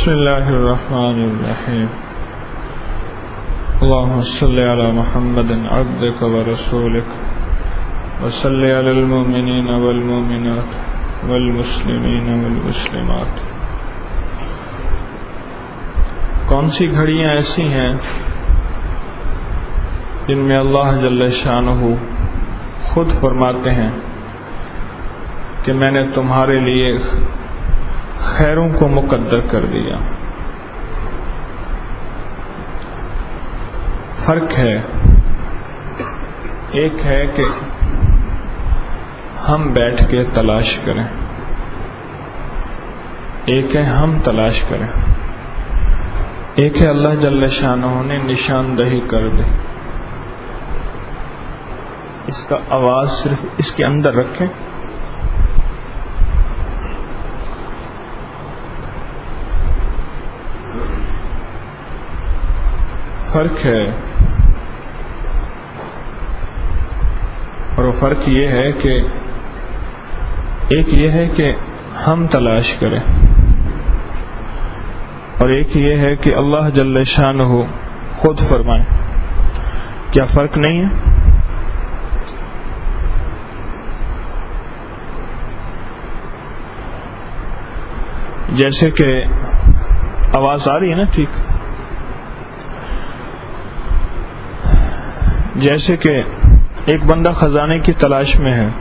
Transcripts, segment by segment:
بسم اللہ الرحمن الرحیم اللہم صلی علی محمد عبدک ورسولک وصلی علی المؤمنین والمؤمنات والمسلمین والمسلمات۔ کون سی گھڑیاں ایسی ہیں جن میں اللہ جل شانہ خود فرماتے ہیں کہ میں نے تمہارے لیے خیروں کو مقدر کر دیا۔ فرق ہے، ایک ہے کہ ہم بیٹھ کے تلاش کریں، ایک ہے ہم تلاش کریں، ایک ہے اللہ جل شانہ نے نشاندہی کر دے۔ اس کا آواز صرف اس کے اندر رکھیں۔ فرق ہے، اور وہ فرق یہ ہے کہ ایک یہ ہے کہ ہم تلاش کریں، اور ایک یہ ہے کہ اللہ جل شانہ خود فرمائے۔ کیا فرق نہیں ہے؟ جیسے کہ آواز آ رہی ہے نا، ٹھیک؟ جیسے کہ ایک بندہ خزانے کی تلاش میں ہے،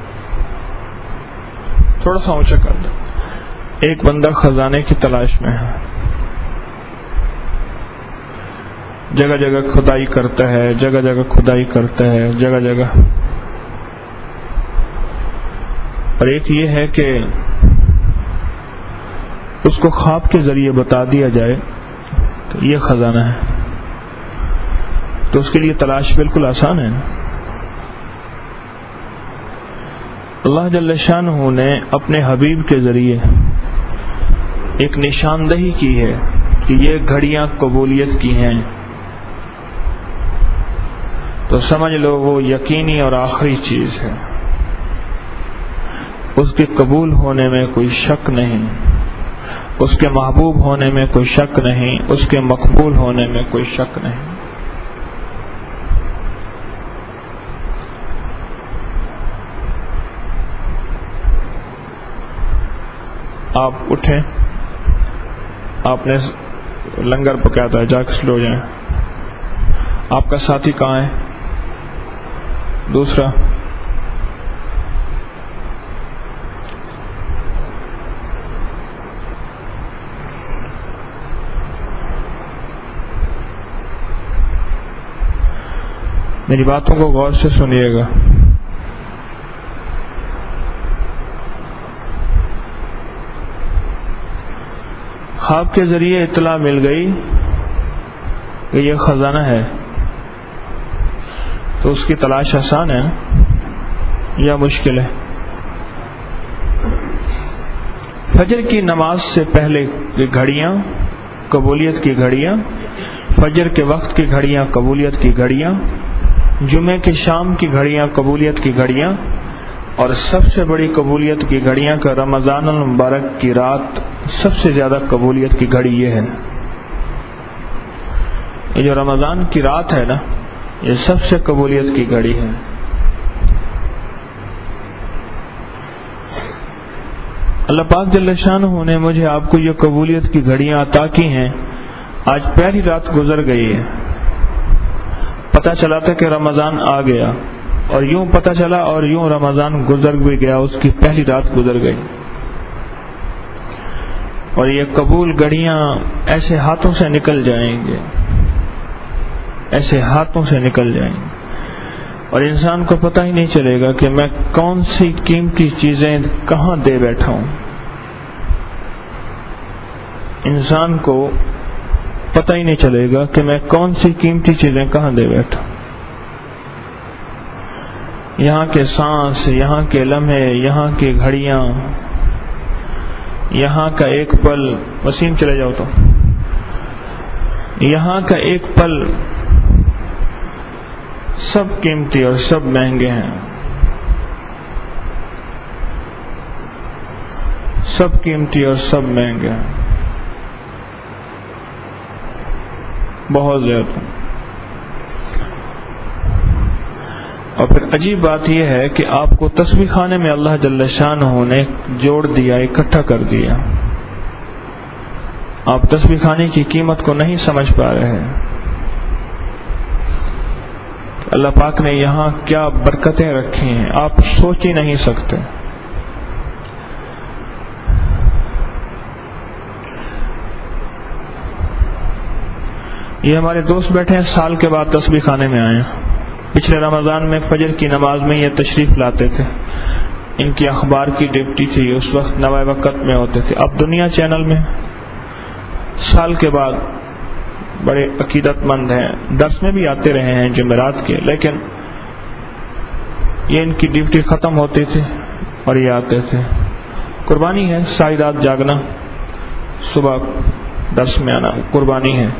تھوڑا سا اونچا کر دیں۔ ایک بندہ خزانے کی تلاش میں ہے، جگہ جگہ کھدائی کرتا ہے، جگہ جگہ کھدائی کرتا ہے، جگہ جگہ۔ اور ایک یہ ہے کہ اس کو خواب کے ذریعے بتا دیا جائے کہ یہ خزانہ ہے، تو اس کے لیے تلاش بالکل آسان ہے۔ اللہ جل شانہ نے اپنے حبیب کے ذریعے ایک نشاندہی کی ہے کہ یہ گھڑیاں قبولیت کی ہیں، تو سمجھ لو وہ یقینی اور آخری چیز ہے، اس کے قبول ہونے میں کوئی شک نہیں، اس کے محبوب ہونے میں کوئی شک نہیں، اس کے مقبول ہونے میں کوئی شک نہیں۔ آپ اٹھیں، آپ نے لنگر پکایا تھا، جا کے سلو جائیں۔ آپ کا ساتھی کہاں ہے؟ دوسرا میری باتوں کو غور سے سنیے گا۔ خواب کے ذریعے اطلاع مل گئی کہ یہ خزانہ ہے، تو اس کی تلاش آسان ہے یا مشکل ہے؟ فجر کی نماز سے پہلے کی گھڑیاں قبولیت کی گھڑیاں، فجر کے وقت کی گھڑیاں قبولیت کی گھڑیاں، جمعے کی شام کی گھڑیاں قبولیت کی گھڑیاں، اور سب سے بڑی قبولیت کی گھڑیاں کا رمضان المبارک کی رات سب سے زیادہ قبولیت کی گھڑی یہ ہے۔ یہ جو رمضان کی رات ہے نا، یہ سب سے قبولیت کی گھڑی ہے۔ اللہ پاک جل شانہ نے مجھے آپ کو یہ قبولیت کی گھڑیاں عطا کی ہیں۔ آج پہلی رات گزر گئی ہے، پتہ چلا تھا کہ رمضان آ گیا، اور یوں پتہ چلا اور یوں رمضان گزر بھی گیا، اس کی پہلی رات گزر گئی۔ اور یہ قبول گھڑیاں ایسے ہاتھوں سے نکل جائیں گے، ایسے ہاتھوں سے نکل جائیں گے، اور انسان کو پتہ ہی نہیں چلے گا کہ میں کون سی قیمتی چیزیں کہاں دے بیٹھا ہوں۔ انسان کو پتہ ہی نہیں چلے گا کہ میں کون سی قیمتی چیزیں کہاں دے بیٹھا ہوں۔ یہاں کے سانس، یہاں کے لمحے، یہاں کی گھڑیاں، یہاں کا ایک پل، وسیم چلے جاؤ تو، یہاں کا ایک پل سب قیمتی اور سب مہنگے ہیں، سب قیمتی اور سب مہنگے ہیں۔ بہت زیادہ. اور پھر عجیب بات یہ ہے کہ آپ کو تسبیح خانے میں اللہ جل شانہ نے جوڑ دیا، اکٹھا کر دیا. آپ تسبیح خانے کی قیمت کو نہیں سمجھ پا رہے ہیں. اللہ پاک نے یہاں کیا برکتیں رکھی ہیں آپ سوچ ہی نہیں سکتے. یہ ہمارے دوست بیٹھے ہیں، سال کے بعد تسبیح خانے میں آئے ہیں. پچھلے رمضان میں فجر کی نماز میں یہ تشریف لاتے تھے. ان کی اخبار کی ڈیوٹی تھی، اس وقت نوائے وقت میں ہوتے تھے. اب دنیا چینل میں سال کے بعد بڑے عقیدت مند ہیں، درس میں بھی آتے رہے ہیں جمعرات کے، لیکن یہ ان کی ڈیوٹی ختم ہوتی تھی اور یہ آتے تھے. قربانی ہے، ساری رات جاگنا، صبح درس میں آنا، قربانی ہے.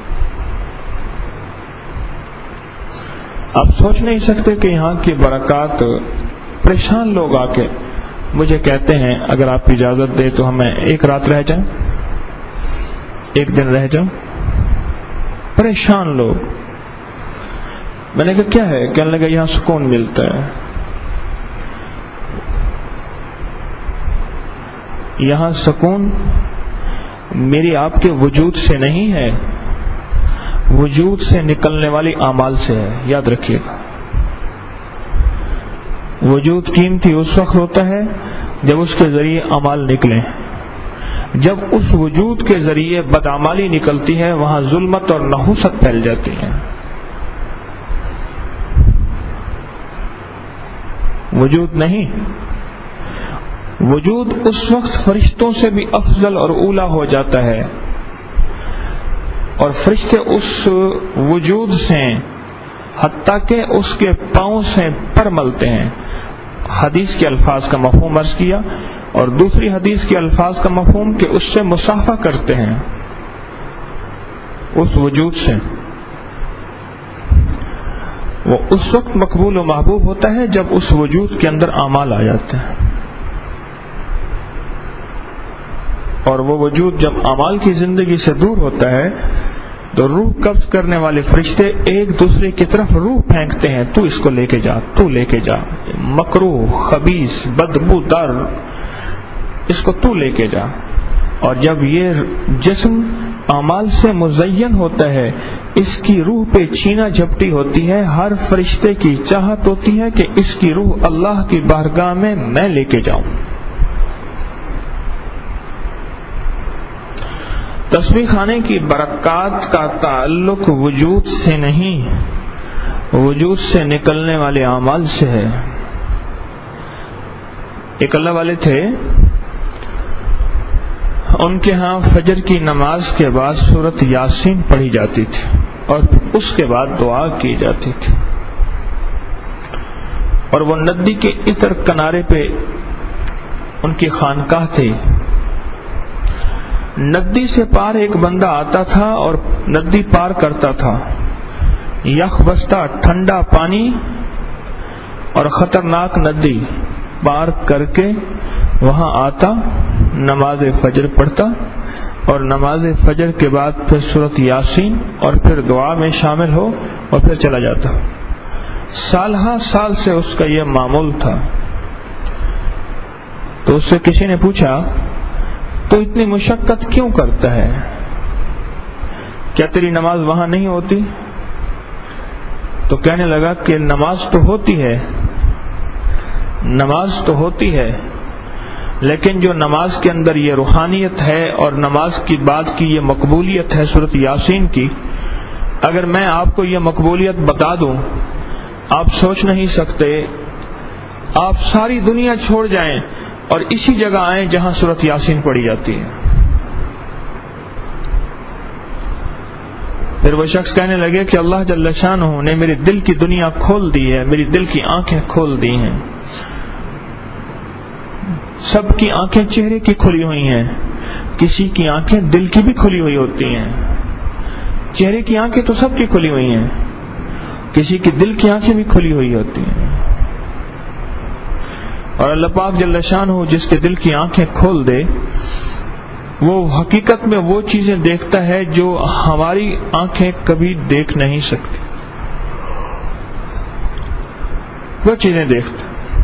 آپ سوچ نہیں سکتے کہ یہاں کی برکات. پریشان لوگ آ کے مجھے کہتے ہیں اگر آپ اجازت دے تو ہمیں ایک رات رہ جائیں، ایک دن رہ جاؤں. پریشان لوگ. میں نے کہا کیا ہے؟ کہنے لگا یہاں سکون ملتا ہے. یہاں سکون میری آپ کے وجود سے نہیں ہے، وجود سے نکلنے والی اعمال سے ہے. یاد رکھیے گا، وجود قیمتی اس وقت ہوتا ہے جب اس کے ذریعے اعمال نکلیں. جب اس وجود کے ذریعے بدعمالی نکلتی ہے وہاں ظلمت اور نحوست پھیل جاتی ہے. وجود نہیں، وجود اس وقت فرشتوں سے بھی افضل اور اولی ہو جاتا ہے، اور فرشتے اس وجود سے حتیٰ کہ اس کے پاؤں سے پر ملتے ہیں. حدیث کے الفاظ کا مفہوم عرض کیا، اور دوسری حدیث کے الفاظ کا مفہوم کہ اس سے مصافحہ کرتے ہیں اس وجود سے. وہ اس وقت مقبول و محبوب ہوتا ہے جب اس وجود کے اندر اعمال آ جاتے ہیں. اور وہ وجود جب اعمال کی زندگی سے دور ہوتا ہے تو روح قبض کرنے والے فرشتے ایک دوسرے کی طرف روح پھینکتے ہیں، تو اس کو لے کے جا، تو لے کے جا، مکروہ، خبیث، بدبودار، اس کو تو لے کے جا. اور جب یہ جسم اعمال سے مزین ہوتا ہے، اس کی روح پہ چھینا جھپٹی ہوتی ہے. ہر فرشتے کی چاہت ہوتی ہے کہ اس کی روح اللہ کی بارگاہ میں لے کے جاؤں. تسبیح خانے کی برکات کا تعلق وجود سے نہیں، وجود سے نکلنے والے اعمال سے ہے. ایک اللہ والے تھے، ان کے ہاں فجر کی نماز کے بعد سورۃ یاسین پڑھی جاتی تھی اور اس کے بعد دعا کی جاتی تھی. اور وہ ندی کے اتر کنارے پہ ان کی خانقاہ تھی. ندی سے پار ایک بندہ آتا تھا اور ندی پار کرتا تھا. یخ بستہ ٹھنڈا پانی اور خطرناک ندی پار کر کے وہاں آتا، نماز فجر پڑھتا، اور نماز فجر کے بعد پھر سورۃ یاسین اور پھر دعا میں شامل ہو اور پھر چلا جاتا. سالہ سال سے اس کا یہ معمول تھا. تو اس سے کسی نے پوچھا تو اتنی مشقت کیوں کرتا ہے؟ کیا تیری نماز وہاں نہیں ہوتی؟ تو کہنے لگا کہ نماز تو ہوتی ہے، نماز تو ہوتی ہے، لیکن جو نماز کے اندر یہ روحانیت ہے اور نماز کی بعد کی یہ مقبولیت ہے سورۃ یاسین کی، اگر میں آپ کو یہ مقبولیت بتا دوں آپ سوچ نہیں سکتے. آپ ساری دنیا چھوڑ جائیں اور اسی جگہ آئیں جہاں سورۃ یاسین پڑھی جاتی ہے. پھر وہ شخص کہنے لگے کہ اللہ جل شانہ نے میرے دل کی دنیا کھول دی ہے، میری دل کی آنکھیں کھول دی ہیں. سب کی آنکھیں چہرے کی کھلی ہوئی ہیں، کسی کی آنکھیں دل کی بھی کھلی ہوئی ہوتی ہیں. چہرے کی آنکھیں تو سب کی کھلی ہوئی ہیں، کسی کی دل کی آنکھیں بھی کھلی ہوئی ہوتی ہیں. اور اللہ پاک جل شانہ جس کے دل کی آنکھیں کھول دے وہ حقیقت میں وہ چیزیں دیکھتا ہے جو ہماری آنکھیں کبھی دیکھ نہیں سکتی. وہ چیزیں دیکھتا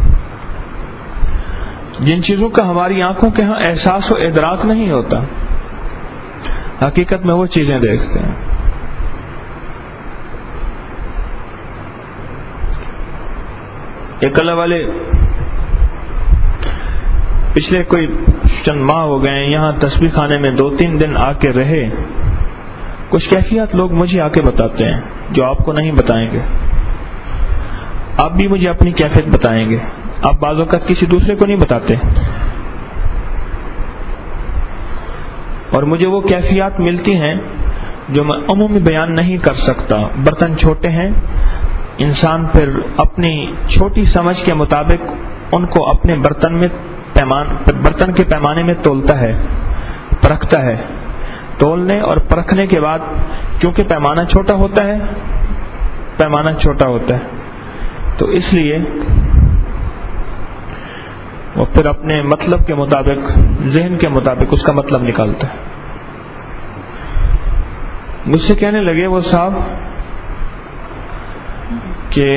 جن چیزوں کا ہماری آنکھوں کے ہاں احساس و ادراک نہیں ہوتا، حقیقت میں وہ چیزیں دیکھتے ہیں. ایک اللہ والے پچھلے کوئی چند ماہ ہو گئے یہاں تسبیح خانے میں 2-3 دن آ کے رہے. کچھ کیفیات لوگ مجھے آ کے بتاتے ہیں جو آپ کو نہیں بتائیں گے. آپ بھی مجھے اپنی کیفیت بتائیں گے، آپ بعض اوقات کسی دوسرے کو نہیں بتاتے. اور مجھے وہ کیفیات ملتی ہیں جو میں عمومی بیان نہیں کر سکتا. برتن چھوٹے ہیں، انسان پھر اپنی چھوٹی سمجھ کے مطابق ان کو اپنے برتن کے پیمانے میں تولتا ہے، پرکھتا ہے. تولنے اور پرکھنے کے بعد چونکہ پیمانہ چھوٹا ہوتا ہے تو اس لیے وہ پھر اپنے مطلب کے مطابق، ذہن کے مطابق اس کا مطلب نکالتا ہے. مجھ سے کہنے لگے وہ صاحب کہ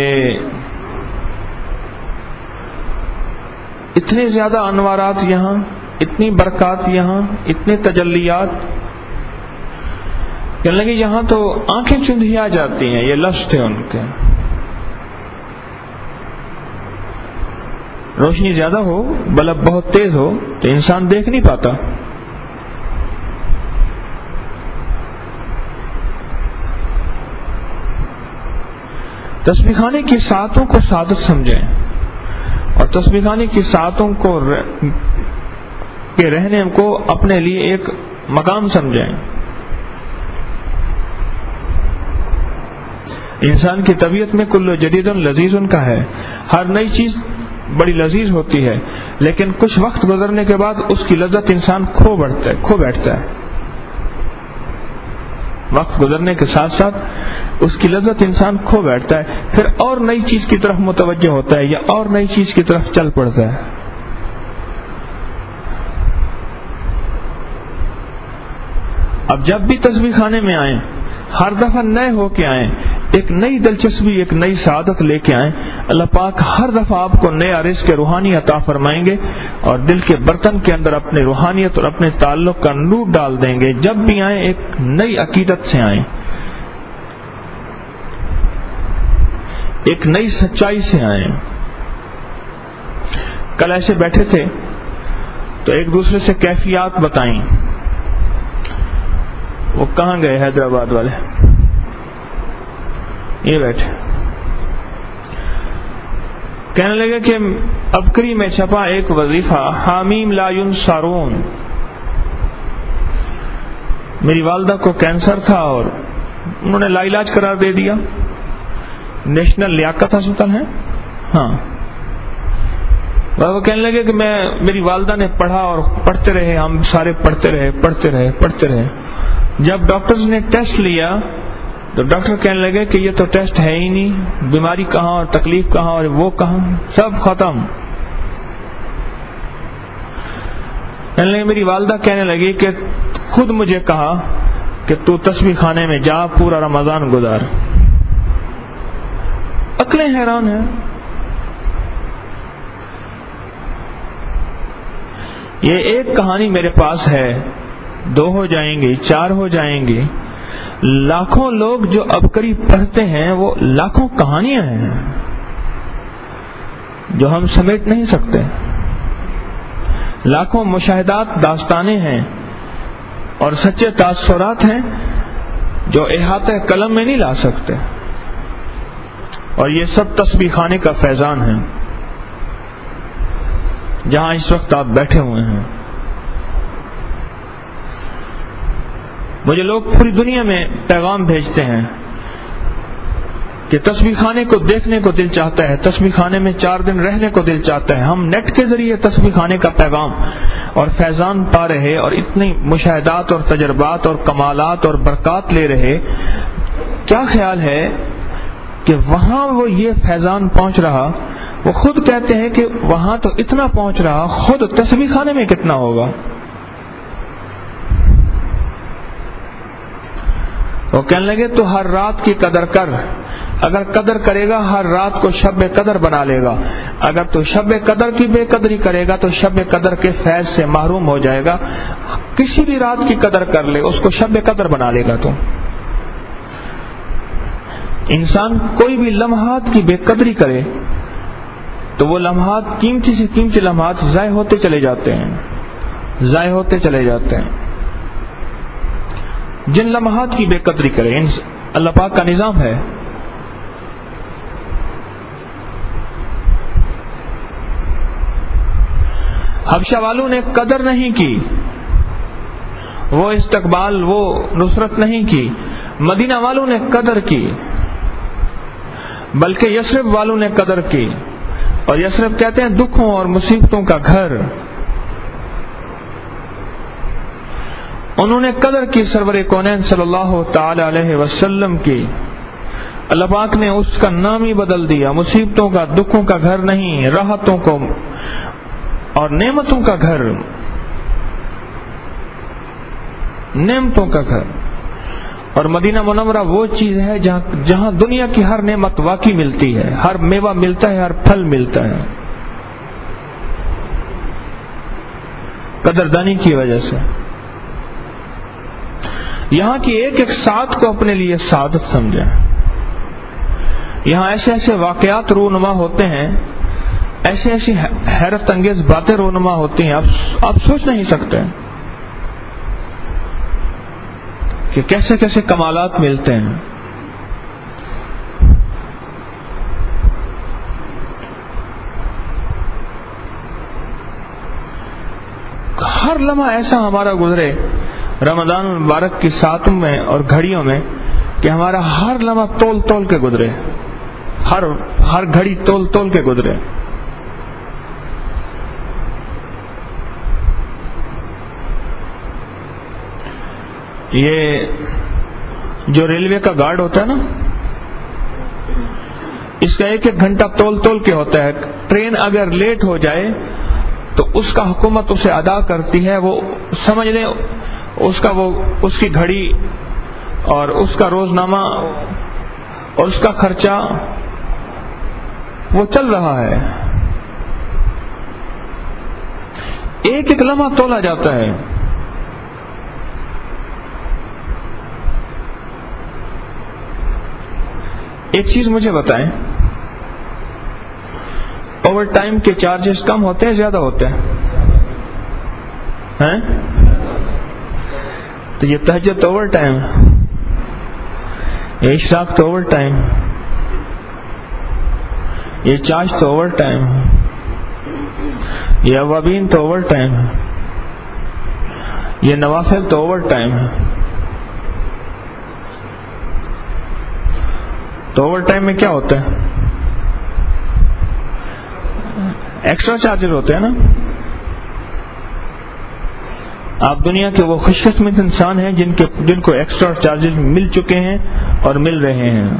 اتنے زیادہ انوارات یہاں، اتنی برکات یہاں، اتنے تجلیات، کہنے لگے یہاں تو آنکھیں چندھیا جاتی ہیں. یہ لفظ تھے ان کے. روشنی زیادہ ہو، بلب بہت تیز ہو تو انسان دیکھ نہیں پاتا. تسبیح خانے کی ساعتوں کو سعادت سمجھیں اور تسبیح خانے کی ساعتوں کو کے رہنے کو اپنے لیے ایک مقام سمجھیں. انسان کی طبیعت میں کل جدید لذیذ کا ہے. ہر نئی چیز بڑی لذیذ ہوتی ہے، لیکن کچھ وقت گزرنے کے بعد اس کی لذت انسان کھو بیٹھتا ہے. وقت گزرنے کے ساتھ ساتھ اس کی لذت انسان کھو بیٹھتا ہے، پھر اور نئی چیز کی طرف متوجہ ہوتا ہے یا اور نئی چیز کی طرف چل پڑتا ہے. اب جب بھی تسبیح خانے میں آئیں، ہر دفعہ نئے ہو کے آئیں، ایک نئی دلچسپی، ایک نئی سعادت لے کے آئیں. اللہ پاک ہر دفعہ آپ کو نیا رزق روحانی عطا فرمائیں گے اور دل کے برتن کے اندر اپنی روحانیت اور اپنے تعلق کا نور ڈال دیں گے. جب بھی آئیں ایک نئی عقیدت سے آئیں، ایک نئی سچائی سے آئیں. کل ایسے بیٹھے تھے تو ایک دوسرے سے کیفیات بتائیں. وہ کہاں گئے حیدرآباد والے؟ یہ بیٹھے. کہنے لگے کہ ابکری میں چھپا ایک وظیفہ، حامیم لا ینصرون. میری والدہ کو کینسر تھا اور انہوں نے لا علاج قرار دے دیا. نیشنل لیاقت ہسپتال ہے. ہاں، وہ کہنے لگے کہ میری والدہ نے پڑھا اور پڑھتے رہے، ہم سارے پڑھتے رہے. جب ڈاکٹرز نے ٹیسٹ لیا تو ڈاکٹر کہنے لگے کہ یہ تو ٹیسٹ ہے ہی نہیں، بیماری کہاں اور تکلیف کہاں اور وہ کہاں، سب ختم. کہنے لگے میری والدہ کہنے لگی کہ خود مجھے کہا کہ تو تسبیح خانے میں جا، پورا رمضان گزار. عقلیں حیران ہیں. یہ ایک کہانی میرے پاس ہے، 2 ہو جائیں گی، 4 ہو جائیں گی. لاکھوں لوگ جو ابکری پڑھتے ہیں وہ لاکھوں کہانیاں ہیں جو ہم سمیٹ نہیں سکتے. لاکھوں مشاہدات، داستانیں ہیں اور سچے تاثرات ہیں جو احاطہ قلم میں نہیں لا سکتے. اور یہ سب تسبیح خانے کا فیضان ہے جہاں اس وقت آپ بیٹھے ہوئے ہیں. مجھے لوگ پوری دنیا میں پیغام بھیجتے ہیں کہ تسبیح خانے کو دیکھنے کو دل چاہتا ہے، تسبیح خانے میں 4 دن رہنے کو دل چاہتا ہے. ہم نیٹ کے ذریعے تسبیح خانے کا پیغام اور فیضان پا رہے اور اتنی مشاہدات اور تجربات اور کمالات اور برکات لے رہے. کیا خیال ہے کہ وہاں وہ یہ فیضان پہنچ رہا؟ وہ خود کہتے ہیں کہ وہاں تو اتنا پہنچ رہا، خود تسبیح خانے میں کتنا ہوگا؟ وہ کہنے لگے تو ہر رات کی قدر کر، اگر قدر کرے گا ہر رات کو شب قدر بنا لے گا، اگر تو شب قدر کی بے قدری کرے گا تو شب قدر کے فیض سے محروم ہو جائے گا۔ کسی بھی رات کی قدر کر لے، اس کو شب قدر بنا لے گا۔ تو انسان کوئی بھی لمحات کی بے قدری کرے تو وہ لمحات، قیمتی سے قیمتی لمحات ضائع ہوتے چلے جاتے ہیں، ضائع ہوتے چلے جاتے ہیں۔ جن لمحات کی بے قدری کرے، اللہ پاک کا نظام ہے۔ حبشہ والوں نے قدر نہیں کی، وہ استقبال، وہ نصرت نہیں کی۔ مدینہ والوں نے قدر کی، بلکہ یثرب والوں نے قدر کی، اور یثرب کہتے ہیں دکھوں اور مصیبتوں کا گھر۔ انہوں نے قدر کی سرور کونین صلی اللہ تعالی علیہ وسلم کی۔ اللہ پاک نے اس کا نام ہی بدل دیا، مصیبتوں کا، دکھوں کا گھر نہیں، راحتوں کو اور نعمتوں کا گھر، نعمتوں کا گھر۔ اور مدینہ منورہ وہ چیز ہے جہاں دنیا کی ہر نعمت واقعی ملتی ہے، ہر میوہ ملتا ہے، ہر پھل ملتا ہے، قدردانی کی وجہ سے۔ یہاں کی ایک ایک ساتھ کو اپنے لیے سعادت سمجھیں۔ یہاں ایسے ایسے واقعات رونما ہوتے ہیں، ایسی ایسی حیرت انگیز باتیں رونما ہوتی ہیں، آپ سوچ نہیں سکتے کہ کیسے کیسے کمالات ملتے ہیں۔ ہر لمحہ ایسا ہمارا گزرے رمضان المبارک کی ساتوں میں اور گھڑیوں میں کہ ہمارا ہر لمحہ تول تول کے گزرے، ہر گھڑی تول تول کے گزرے۔ یہ جو ریلوے کا گارڈ ہوتا ہے نا، اس کا ایک ایک گھنٹہ تول تول کے ہوتا ہے۔ ٹرین اگر لیٹ ہو جائے تو اس کا حکومت اسے ادا کرتی ہے، وہ سمجھ لیں اس کی گھڑی اور اس کا روزنامہ اور اس کا خرچہ وہ چل رہا ہے، ایک ایک لمحہ تولا جاتا ہے۔ ایک چیز مجھے بتائیں، اوور ٹائم کے چارجز کم ہوتے ہیں زیادہ ہوتے ہیں؟ تو یہ تہجد تو اوور ٹائم، یہ اشراق تو اوور ٹائم، یہ چارج تو اوور ٹائم، یہ اوابین تو اوور ٹائم، یہ نوافل تو اوور ٹائم ہے۔ تو اوور ٹائم میں کیا ہوتا ہے؟ ایکسٹرا چارجز ہوتے ہیں نا۔ آپ دنیا کے وہ خوش قسمت انسان ہیں جن کو ایکسٹرا چارجز مل چکے ہیں اور مل رہے ہیں۔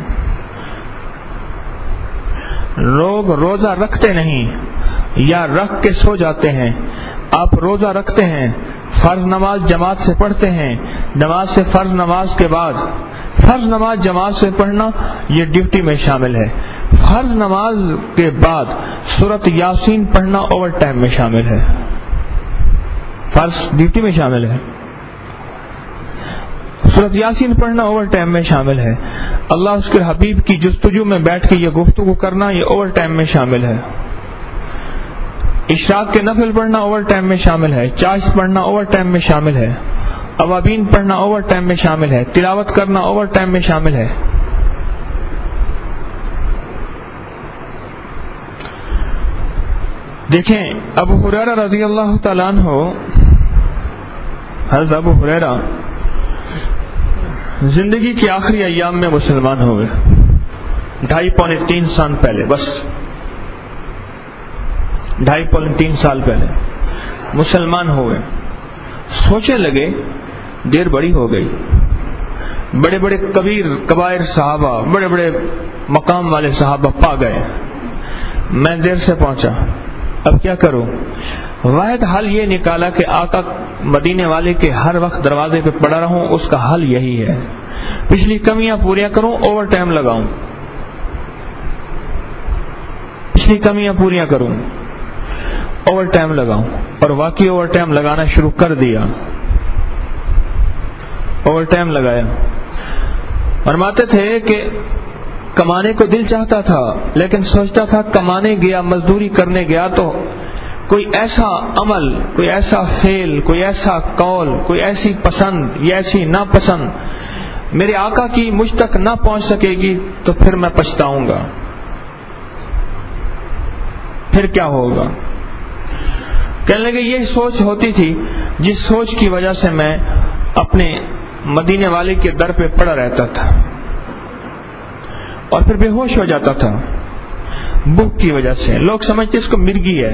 لوگ روزہ رکھتے نہیں یا رکھ کے سو جاتے ہیں، آپ روزہ رکھتے ہیں، فرض نماز جماعت سے پڑھتے ہیں، نماز سے فرض نماز کے بعد فرض نماز جماعت سے پڑھنا یہ ڈیوٹی میں شامل ہے، فرض نماز کے بعد سورۃ یاسین پڑھنا اوور ٹائم میں شامل ہے، فرض ڈیوٹی میں شامل ہے، سورۃ یاسین پڑھنا اوور ٹائم میں شامل ہے، اللہ اس کے حبیب کی جستجو میں بیٹھ کے یہ گفتگو کرنا یہ اوور ٹائم میں شامل ہے، اشراق کے نفل پڑھنا اوور ٹائم میں شامل ہے، چارج پڑھنا اوور ٹائم میں شامل ہے، اوابین پڑھنا اوور ٹائم میں شامل ہے، تلاوت کرنا اوور ٹائم میں شامل ہے۔ دیکھیں ابو ہریرہ رضی اللہ تعالیٰ عنہ، حضرت ابو ہریرہ زندگی کے آخری ایام میں مسلمان ہوئے، 2.5-3 سال پہلے، بس 2.5-3 سال پہلے مسلمان ہوئے۔ سوچنے لگے دیر بڑی ہو گئی، بڑے بڑے کبائر صحابہ، بڑے بڑے مقام والے صحابہ پا گئے، میں دیر سے پہنچا، اب کیا کروں؟ واحد حل یہ نکالا کہ آقا مدینے والے کے ہر وقت دروازے پہ پڑا رہوں، اس کا حل یہی ہے، پچھلی کمیاں پوریاں کروں، اوور ٹائم لگاؤں، پچھلی کمیاں پوریاں کروں، اوور ٹائم لگاؤں، اور واقعی اوور ٹائم لگانا شروع کر دیا، اوور ٹائم لگایا۔ فرماتے تھے کہ کمانے کو دل چاہتا تھا، لیکن سوچتا تھا کمانے گیا، مزدوری کرنے گیا تو کوئی ایسا عمل، کوئی ایسا فعل، کوئی ایسا قول، کوئی ایسی پسند یا ایسی ناپسند میرے آقا کی مجھ تک نہ پہنچ سکے گی تو پھر میں پچھتاؤں گا، پھر کیا ہوگا؟ کہنے لگے یہ سوچ ہوتی تھی جس سوچ کی وجہ سے میں اپنے مدینے والے کے در پہ پڑا رہتا تھا اور پھر بے ہوش ہو جاتا تھا بھوک کی وجہ سے۔ لوگ سمجھتے اس کو مرگی ہے،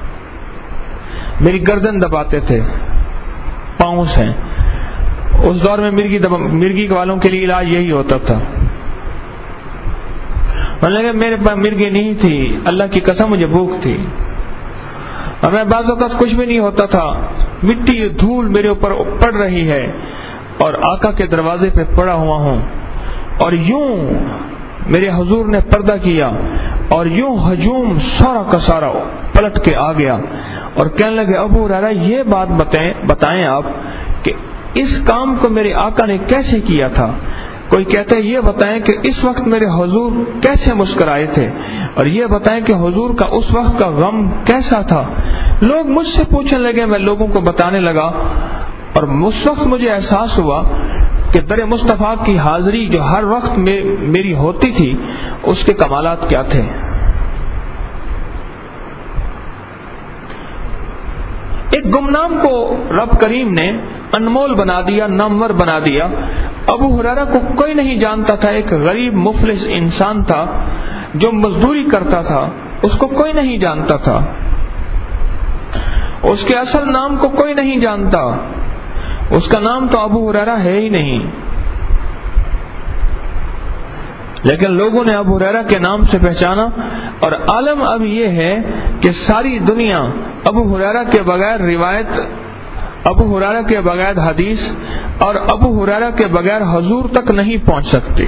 میری گردن دباتے تھے، پاؤں سے۔ اس دور میں مرگی والوں کے لیے علاج یہی ہوتا تھا۔ میرے پاس مرگی نہیں تھی، اللہ کی قسم مجھے بھوک تھی، اور میں بعض اوقات کچھ بھی نہیں ہوتا تھا، مٹی دھول میرے اوپر پڑ رہی ہے اور آقا کے دروازے پہ پڑا ہوا ہوں، اور یوں میرے حضور نے پردہ کیا اور یوں ہجوم سارا کا سارا پلٹ کے آ گیا اور کہنے لگے ابو ہریرہ یہ بات بتائیں آپ کہ اس کام کو میرے آقا نے کیسے کیا تھا؟ کوئی کہتا ہے یہ بتائیں کہ اس وقت میرے حضور کیسے مسکرائے تھے، اور یہ بتائیں کہ حضور کا اس وقت کا غم کیسا تھا۔ لوگ مجھ سے پوچھنے لگے، میں لوگوں کو بتانے لگا، اور اس وقت مجھے احساس ہوا کہ در مصطفیٰ کی حاضری جو ہر وقت میری ہوتی تھی اس کے کمالات کیا تھے۔ ایک گمنام کو رب کریم نے انمول بنا دیا، نامور بنا دیا۔ ابو ہریرہ کو کوئی نہیں جانتا تھا، ایک غریب مفلس انسان تھا جو مزدوری کرتا تھا، اس کو کوئی نہیں جانتا تھا، اس کے اصل نام کو کوئی نہیں جانتا، اس کا نام تو ابو ہریرہ ہے ہی نہیں، لیکن لوگوں نے ابو ہریرہ کے نام سے پہچانا۔ اور عالم اب یہ ہے کہ ساری دنیا ابو ہریرہ کے بغیر روایت، ابو ہریرہ کے بغیر حدیث اور ابو ہریرہ کے بغیر حضور تک نہیں پہنچ سکتی۔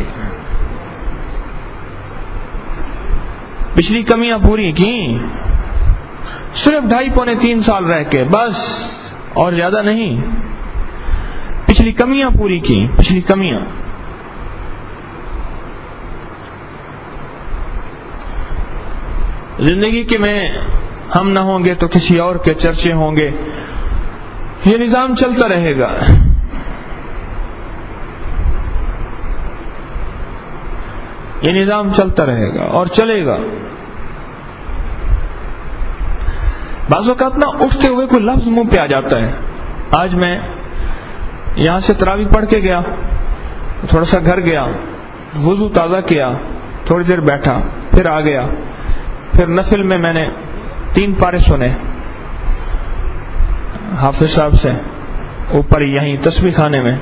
پچھلی کمیاں پوری کی، صرف 2.5-3 سال رہ کے بس، اور زیادہ نہیں، پچھلی کمیاں پوری کی، پچھلی کمیاں۔ زندگی کے میں ہم نہ ہوں گے تو کسی اور کے چرچے ہوں گے، یہ نظام چلتا رہے گا، یہ نظام چلتا رہے گا اور چلے گا۔ بعض اوقات نہ اٹھتے ہوئے کوئی لفظ منہ پہ آ جاتا ہے۔ آج میں یہاں سے تراویح پڑھ کے گیا، تھوڑا سا گھر گیا، وضو تازہ کیا، تھوڑی دیر بیٹھا، پھر آ گیا، پھر نفل میں میں نے 3 پارے سنے حافظ صاحب سے، اوپر یہیں تسبیح خانے میں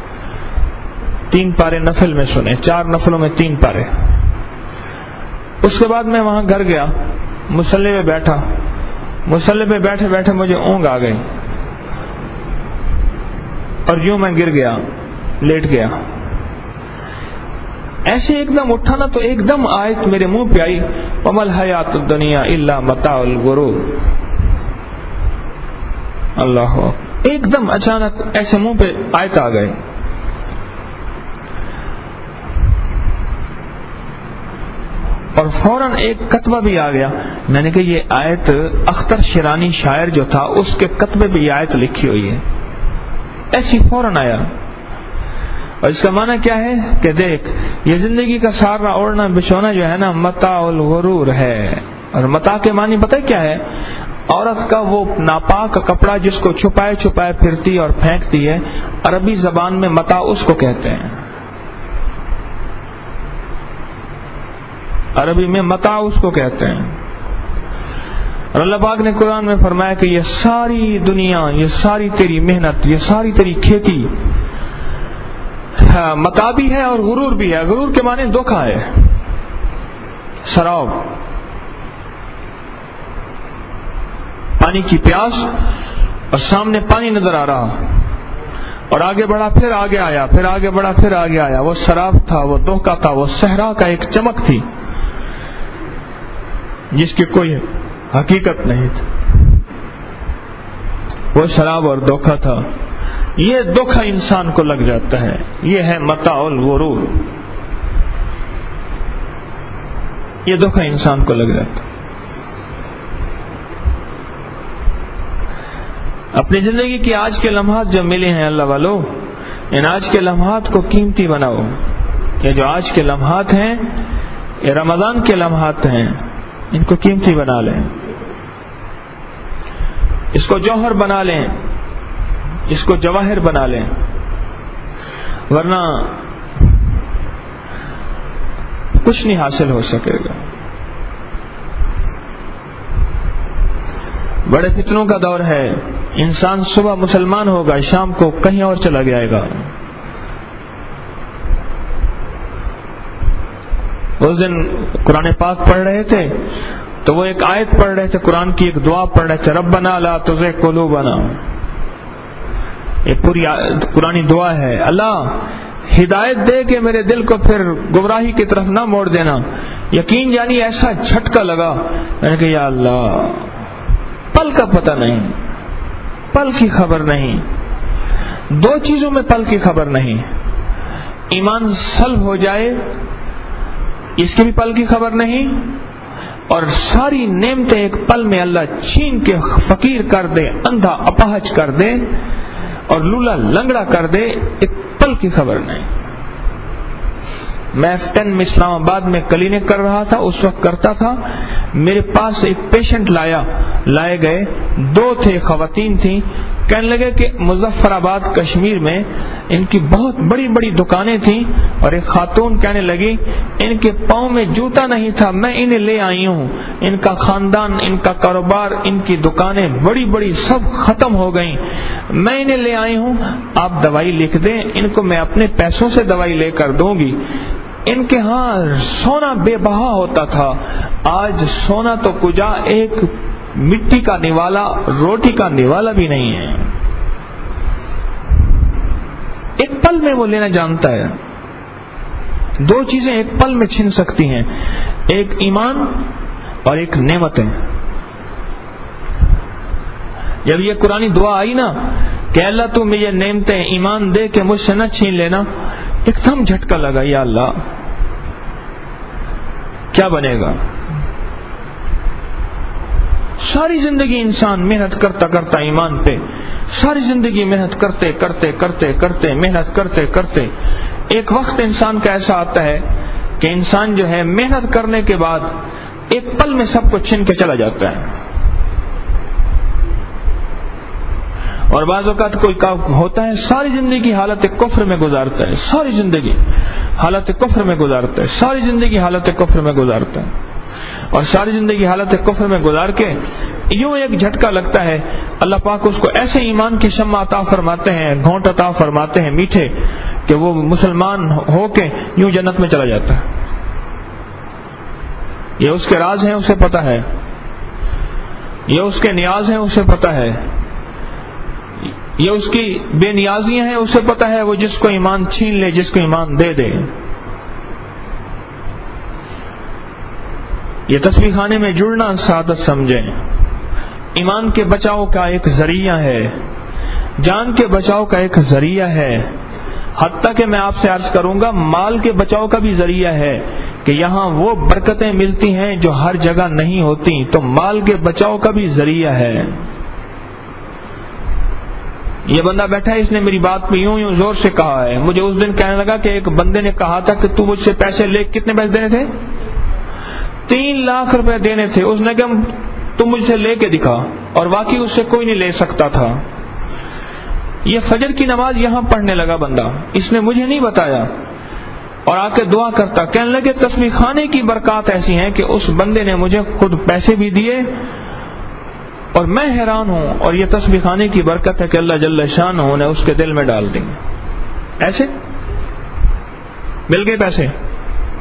3 پارے نفل میں سنے، 4 نفلوں میں 3 پارے۔ اس کے بعد میں وہاں گھر گیا، مصلی میں بیٹھا، مصلی پہ بیٹھے بیٹھے مجھے اونگ آ گئی اور یوں میں گر گیا، لیٹ گیا۔ ایسے ایک دم اٹھا نا تو ایک دم آیت میرے منہ پہ آئی، وَمَا الْحَيَاةُ الدُّنْيَا إِلَّا مَتَاعُ الْغُرُورِ۔ اللہ، ایک دم اچانک ایسے منہ پہ آیت آ گئے۔ اور فوراً ایک کتبہ بھی آ گیا، میں نے کہا یہ آیت اختر شیرانی شاعر جو تھا اس کے کتبے پہ یہ آیت لکھی ہوئی ہے، ایسی فوراً آیا۔ اور اس کا معنی کیا ہے کہ دیکھ یہ زندگی کا سارا اوڑھنا بچھونا جو ہے نا متاع الغرور ہے، اور متاع کے معنی پتہ کیا ہے؟ عورت کا وہ ناپاک کپڑا جس کو چھپائے چھپائے پھرتی اور پھینکتی ہے، عربی زبان میں متاع اس کو کہتے ہیں، عربی میں متاع اس کو کہتے ہیں۔ اور اللہ پاک نے قرآن میں فرمایا کہ یہ ساری دنیا، یہ ساری تیری محنت، یہ ساری تیری کھیتی متاع بھی ہے اور غرور بھی ہے۔ غرور کے معنی دھوکا ہے، سراب۔ پانی کی پیاس اور سامنے پانی نظر آ رہا، اور آگے بڑھا پھر آگے آیا، پھر آگے بڑھا پھر آگے آیا. وہ سراب تھا، وہ دھوکہ تھا، وہ صحرا کا ایک چمک تھی جس کی کوئی حقیقت نہیں تھی. وہ شراب اور دھوکہ تھا. یہ دھوکہ انسان کو لگ جاتا ہے. یہ ہے متاع الغرور. یہ دھوکہ انسان کو لگ جاتا ہے. اپنی زندگی کی آج کے لمحات جو ملے ہیں اللہ والو، ان آج کے لمحات کو قیمتی بناؤ. یہ جو آج کے لمحات ہیں یہ رمضان کے لمحات ہیں، ان کو قیمتی بنا لیں، اس کو جوہر بنا لیں، اس کو جواہر بنا لیں، ورنہ کچھ نہیں حاصل ہو سکے گا. بڑے فتنوں کا دور ہے. انسان صبح مسلمان ہوگا، شام کو کہیں اور چلا جائے گا. اس دن قرآن پاک پڑھ رہے تھے تو وہ ایک آیت پڑھ رہے تھے، قرآن کی ایک دعا پڑھ رہے تھے، ربنا لا تزغ قلوبنا. یہ پوری قرآنی دعا ہے، اللہ ہدایت دے کہ میرے دل کو پھر گمراہی کی طرف نہ موڑ دینا. یقین جانی ایسا جھٹکا لگا، میں نے کہا یا اللہ، پل کا پتہ نہیں، پل کی خبر نہیں. دو چیزوں میں پل کی خبر نہیں. ایمان سلب ہو جائے اس کی بھی پل کی خبر نہیں، اور ساری نعمتیں ایک پل میں اللہ چھین کے فقیر کر دے، اندھا اپاہج کر دے اور لولا لنگڑا کر دے، ایک پل کی خبر نہیں. میں F10 میں اسلام آباد میں کلینک کر رہا تھا، اس وقت کرتا تھا. میرے پاس ایک پیشنٹ لائے گئے، دو تھے، خواتین تھیں. کہنے لگے کہ مظفر آباد کشمیر میں ان کی بہت بڑی بڑی دکانیں تھیں، اور ایک خاتون کہنے لگی ان کے پاؤں میں جوتا نہیں تھا، میں انہیں لے آئی ہوں. ان کا خاندان، ان کا کاروبار، ان کی دکانیں بڑی بڑی سب ختم ہو گئیں، میں انہیں لے آئی ہوں، آپ دوائی لکھ دیں، ان کو میں اپنے پیسوں سے دوائی لے کر دوں گی. ان کے ہاں سونا بے بہا ہوتا تھا، آج سونا تو کجا، ایک مٹی کا نوالا، روٹی کا نوالا بھی نہیں ہے. ایک پل میں وہ لینا جانتا ہے. دو چیزیں ایک پل میں چھن سکتی ہیں، ایک ایمان اور ایک نعمتیں. جب یہ قرآنی دعا آئی نا کہ اللہ تو مجھے نعمتیں ایمان دے کہ مجھ سے نہ چھین لینا، ایک دم جھٹکا لگا، یا اللہ کیا بنے گا. ساری زندگی انسان محنت کرتا کرتا ایمان پہ، ساری زندگی محنت کرتے کرتے کرتے کرتے محنت کرتے کرتے ایک وقت انسان کا ایسا آتا ہے کہ انسان جو ہے محنت کرنے کے بعد ایک پل میں سب کو چھین کے چلا جاتا ہے. اور بعض اوقات کوئی کام ہوتا ہے ساری زندگی حالت کفر میں گزارتا ہے، ساری زندگی حالت کفر میں گزارتا ہے، ساری زندگی حالت کفر میں گزارتا ہے، اور ساری زندگی حالت کفر میں گزار کے یوں ایک جھٹکا لگتا ہے، اللہ پاک اس کو ایسے ایمان کی شمع عطا فرماتے ہیں، گھونٹ عطا فرماتے ہیں میٹھے، کہ وہ مسلمان ہو کے یوں جنت میں چلا جاتا ہے. یہ اس کے راز ہیں اسے پتہ ہے، یہ اس کے نیاز ہیں اسے پتہ ہے، یہ اس کی بے نیازیاں ہیں اسے پتہ ہے. وہ جس کو ایمان چھین لے، جس کو ایمان دے دے. یہ تسبیح خانے میں جڑنا سعادت سمجھیں. ایمان کے بچاؤ کا ایک ذریعہ ہے، جان کے بچاؤ کا ایک ذریعہ ہے، حتیٰ کہ میں آپ سے عرض کروں گا مال کے بچاؤ کا بھی ذریعہ ہے کہ یہاں وہ برکتیں ملتی ہیں جو ہر جگہ نہیں ہوتی، تو مال کے بچاؤ کا بھی ذریعہ ہے. یہ بندہ بیٹھا ہے، اس نے میری بات پہ یوں زور سے کہا ہے. مجھے اس دن کہنے لگا کہ ایک بندے نے کہا تھا کہ تو مجھ سے پیسے لے، کتنے پیسے دینے تھے؟ 3 لاکھ روپے دینے تھے. اس نے کہا تم مجھ سے لے کے دکھا، اور واقعی اس سے کوئی نہیں لے سکتا تھا. یہ فجر کی نماز یہاں پڑھنے لگا بندہ، اس نے مجھے نہیں بتایا، اور آ کے دعا کرتا. کہنے لگے تسبیح خانے کی برکات ایسی ہیں کہ اس بندے نے مجھے خود پیسے بھی دیے، اور میں حیران ہوں، اور یہ تسبیح خانے کی برکت ہے کہ اللہ جل شانہ نے اس کے دل میں ڈال دی. ایسے مل گئے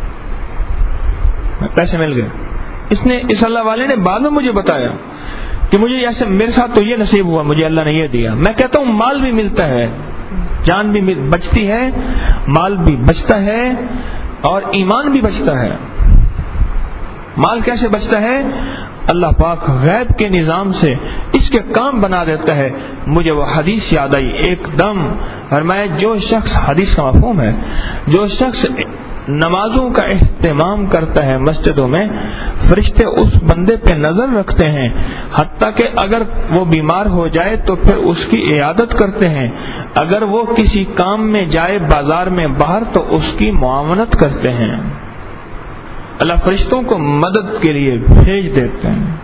پیسے مل گئے. اس اللہ والے نے بعد میں مجھے بتایا. کہ مجھے ایسے میرے ساتھ تو یہ نصیب ہوا، مجھے اللہ نے یہ دیا. میں کہتا ہوں مال بھی ملتا ہے، جان بھی بچتی ہے، مال بھی بچتا ہے اور ایمان بھی بچتا ہے. مال کیسے بچتا ہے؟ اللہ پاک غیب کے نظام سے اس کے کام بنا دیتا ہے. مجھے وہ حدیث یاد آئی ایک دم، فرمایا جو شخص، حدیث کا مفہوم ہے، جو شخص نمازوں کا اہتمام کرتا ہے مسجدوں میں، فرشتے اس بندے پہ نظر رکھتے ہیں، حتیٰ کہ اگر وہ بیمار ہو جائے تو پھر اس کی عیادت کرتے ہیں، اگر وہ کسی کام میں جائے بازار میں باہر تو اس کی معاونت کرتے ہیں. اللہ فرشتوں کو مدد کے لیے بھیج دیتے ہیں.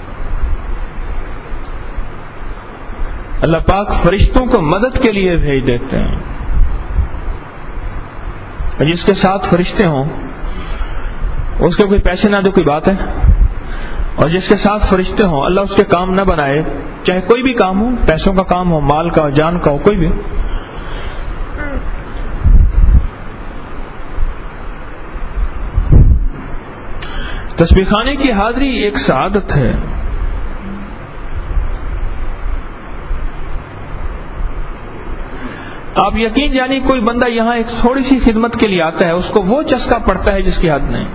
اللہ پاک فرشتوں کو مدد کے لیے بھیج دیتے ہیں. جس کے ساتھ فرشتے ہوں اس کے کوئی پیسے نہ دے کوئی بات ہے، اور جس کے ساتھ فرشتے ہوں اللہ اس کے کام نہ بنائے، چاہے کوئی بھی کام ہو، پیسوں کا کام ہو، مال کا، جان کا ہو، کوئی بھی. تسبیح خانے کی حاضری ایک سعادت ہے. آپ یقین جانیے کوئی بندہ یہاں ایک تھوڑی سی خدمت کے لیے آتا ہے، اس کو وہ چسکا پڑتا ہے جس کی حد نہیں.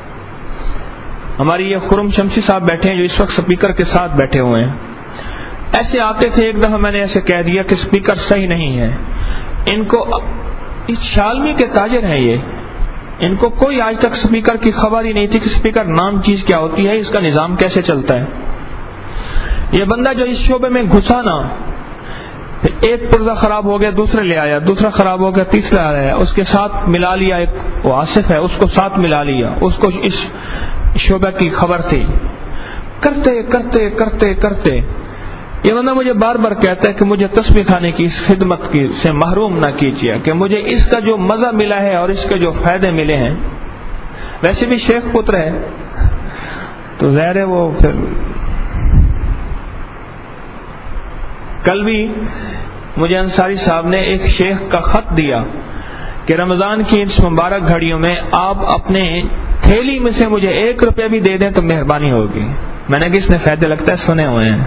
ہماری یہ خرم شمسی صاحب بیٹھے ہیں جو اس وقت سپیکر کے ساتھ بیٹھے ہوئے ہیں. ایسے آتے تھے، ایک دفعہ میں نے ایسے کہہ دیا کہ سپیکر صحیح نہیں ہے. ان کو اس شالمی کے تاجر ہیں یہ، ان کو کوئی آج تک سپیکر کی خبر ہی نہیں تھی کہ سپیکر نام چیز کیا ہوتی ہے، اس کا نظام کیسے چلتا ہے. یہ بندہ جو اس شعبے میں گھسا نا، ایک پردہ خراب ہو گیا دوسرے لے آیا، دوسرا خراب ہو گیا تیسرا آیا، اس کے ساتھ ملا لیا، ایک وہ آصف ہے اس کو ساتھ ملا لیا، اس کو اس شعبہ کی خبر تھی. کرتے کرتے کرتے کرتے یہ بندہ مجھے بار بار کہتا ہے کہ مجھے تسبیح خانے کی اس خدمت کی سے محروم نہ کیجیے، کہ مجھے اس کا جو مزہ ملا ہے اور اس کے جو فائدے ملے ہیں. ویسے بھی شیخ پتر ہے تو ظاہر ہے وہ پھر. کل بھی مجھے انصاری صاحب نے ایک شیخ کا خط دیا کہ رمضان کی اس مبارک گھڑیوں میں آپ اپنے تھیلی میں سے مجھے 1 روپیہ بھی دے دیں تو مہربانی ہوگی. میں نے کس نے فائدے لگتا ہے سنے ہوئے ہیں.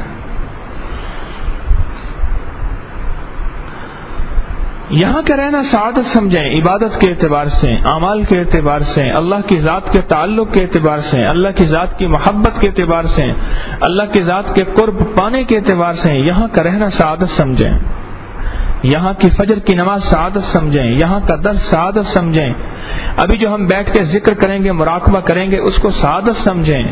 یہاں کا رہنا سعادت سمجھیں، عبادت کے اعتبار سے، اعمال کے اعتبار سے، اللہ کی ذات کے تعلق کے اعتبار سے، اللہ کی ذات کی محبت کے اعتبار سے، اللہ کی ذات کے قرب پانے کے اعتبار سے یہاں کا رہنا سعادت سمجھیں. یہاں کی فجر کی نماز سعادت سمجھیں، یہاں کا درس سعادت سمجھیں، ابھی جو ہم بیٹھ کے ذکر کریں گے، مراقبہ کریں گے، اس کو سعادت سمجھیں.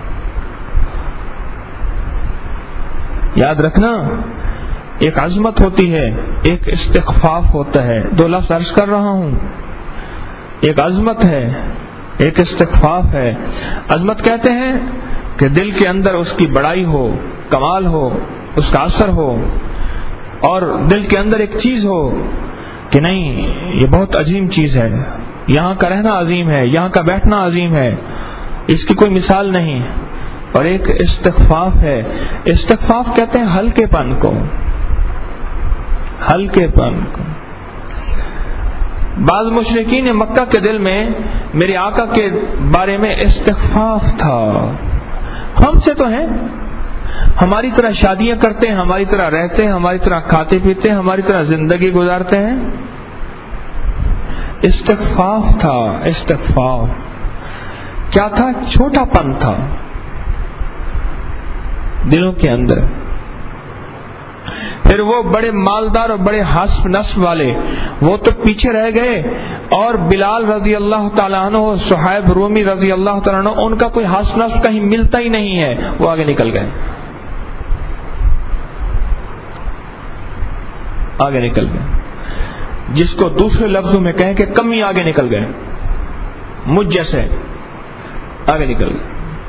یاد رکھنا ایک عظمت ہوتی ہے، ایک استخفاف ہوتا ہے. 2 لفظ عرض کر رہا ہوں، ایک عظمت ہے، ایک استخفاف ہے. عظمت کہتے ہیں کہ دل کے اندر اس کی بڑائی ہو، کمال ہو، اس کا اثر ہو، اور دل کے اندر ایک چیز ہو کہ نہیں یہ بہت عظیم چیز ہے، یہاں کا رہنا عظیم ہے، یہاں کا بیٹھنا عظیم ہے، اس کی کوئی مثال نہیں. اور ایک استخفاف ہے. استخفاف کہتے ہیں ہلکے پن کو، ہلکے پن کو. بعض مشرکین مکہ کے دل میں میرے آقا کے بارے میں استخفاف تھا. ہم سے تو ہیں، ہماری طرح شادیاں کرتے ہیں، ہماری طرح رہتے ہیں، ہماری طرح کھاتے پیتے ہیں، ہماری طرح زندگی گزارتے ہیں. استخفاف تھا. استخفاف کیا تھا؟ چھوٹا پن تھا دلوں کے اندر. پھر وہ بڑے مالدار اور بڑے حسب نسب والے وہ تو پیچھے رہ گئے، اور بلال رضی اللہ تعالیٰ عنہ، صہیب رومی رضی اللہ تعالیٰ عنہ، ان کا کوئی حسب نسب کہیں ملتا ہی نہیں ہے، وہ آگے نکل گئے، آگے نکل گئے. جس کو دوسرے لفظوں میں کہیں کہ کمی آگے نکل گئے، مجھ جیسے آگے نکل گئے.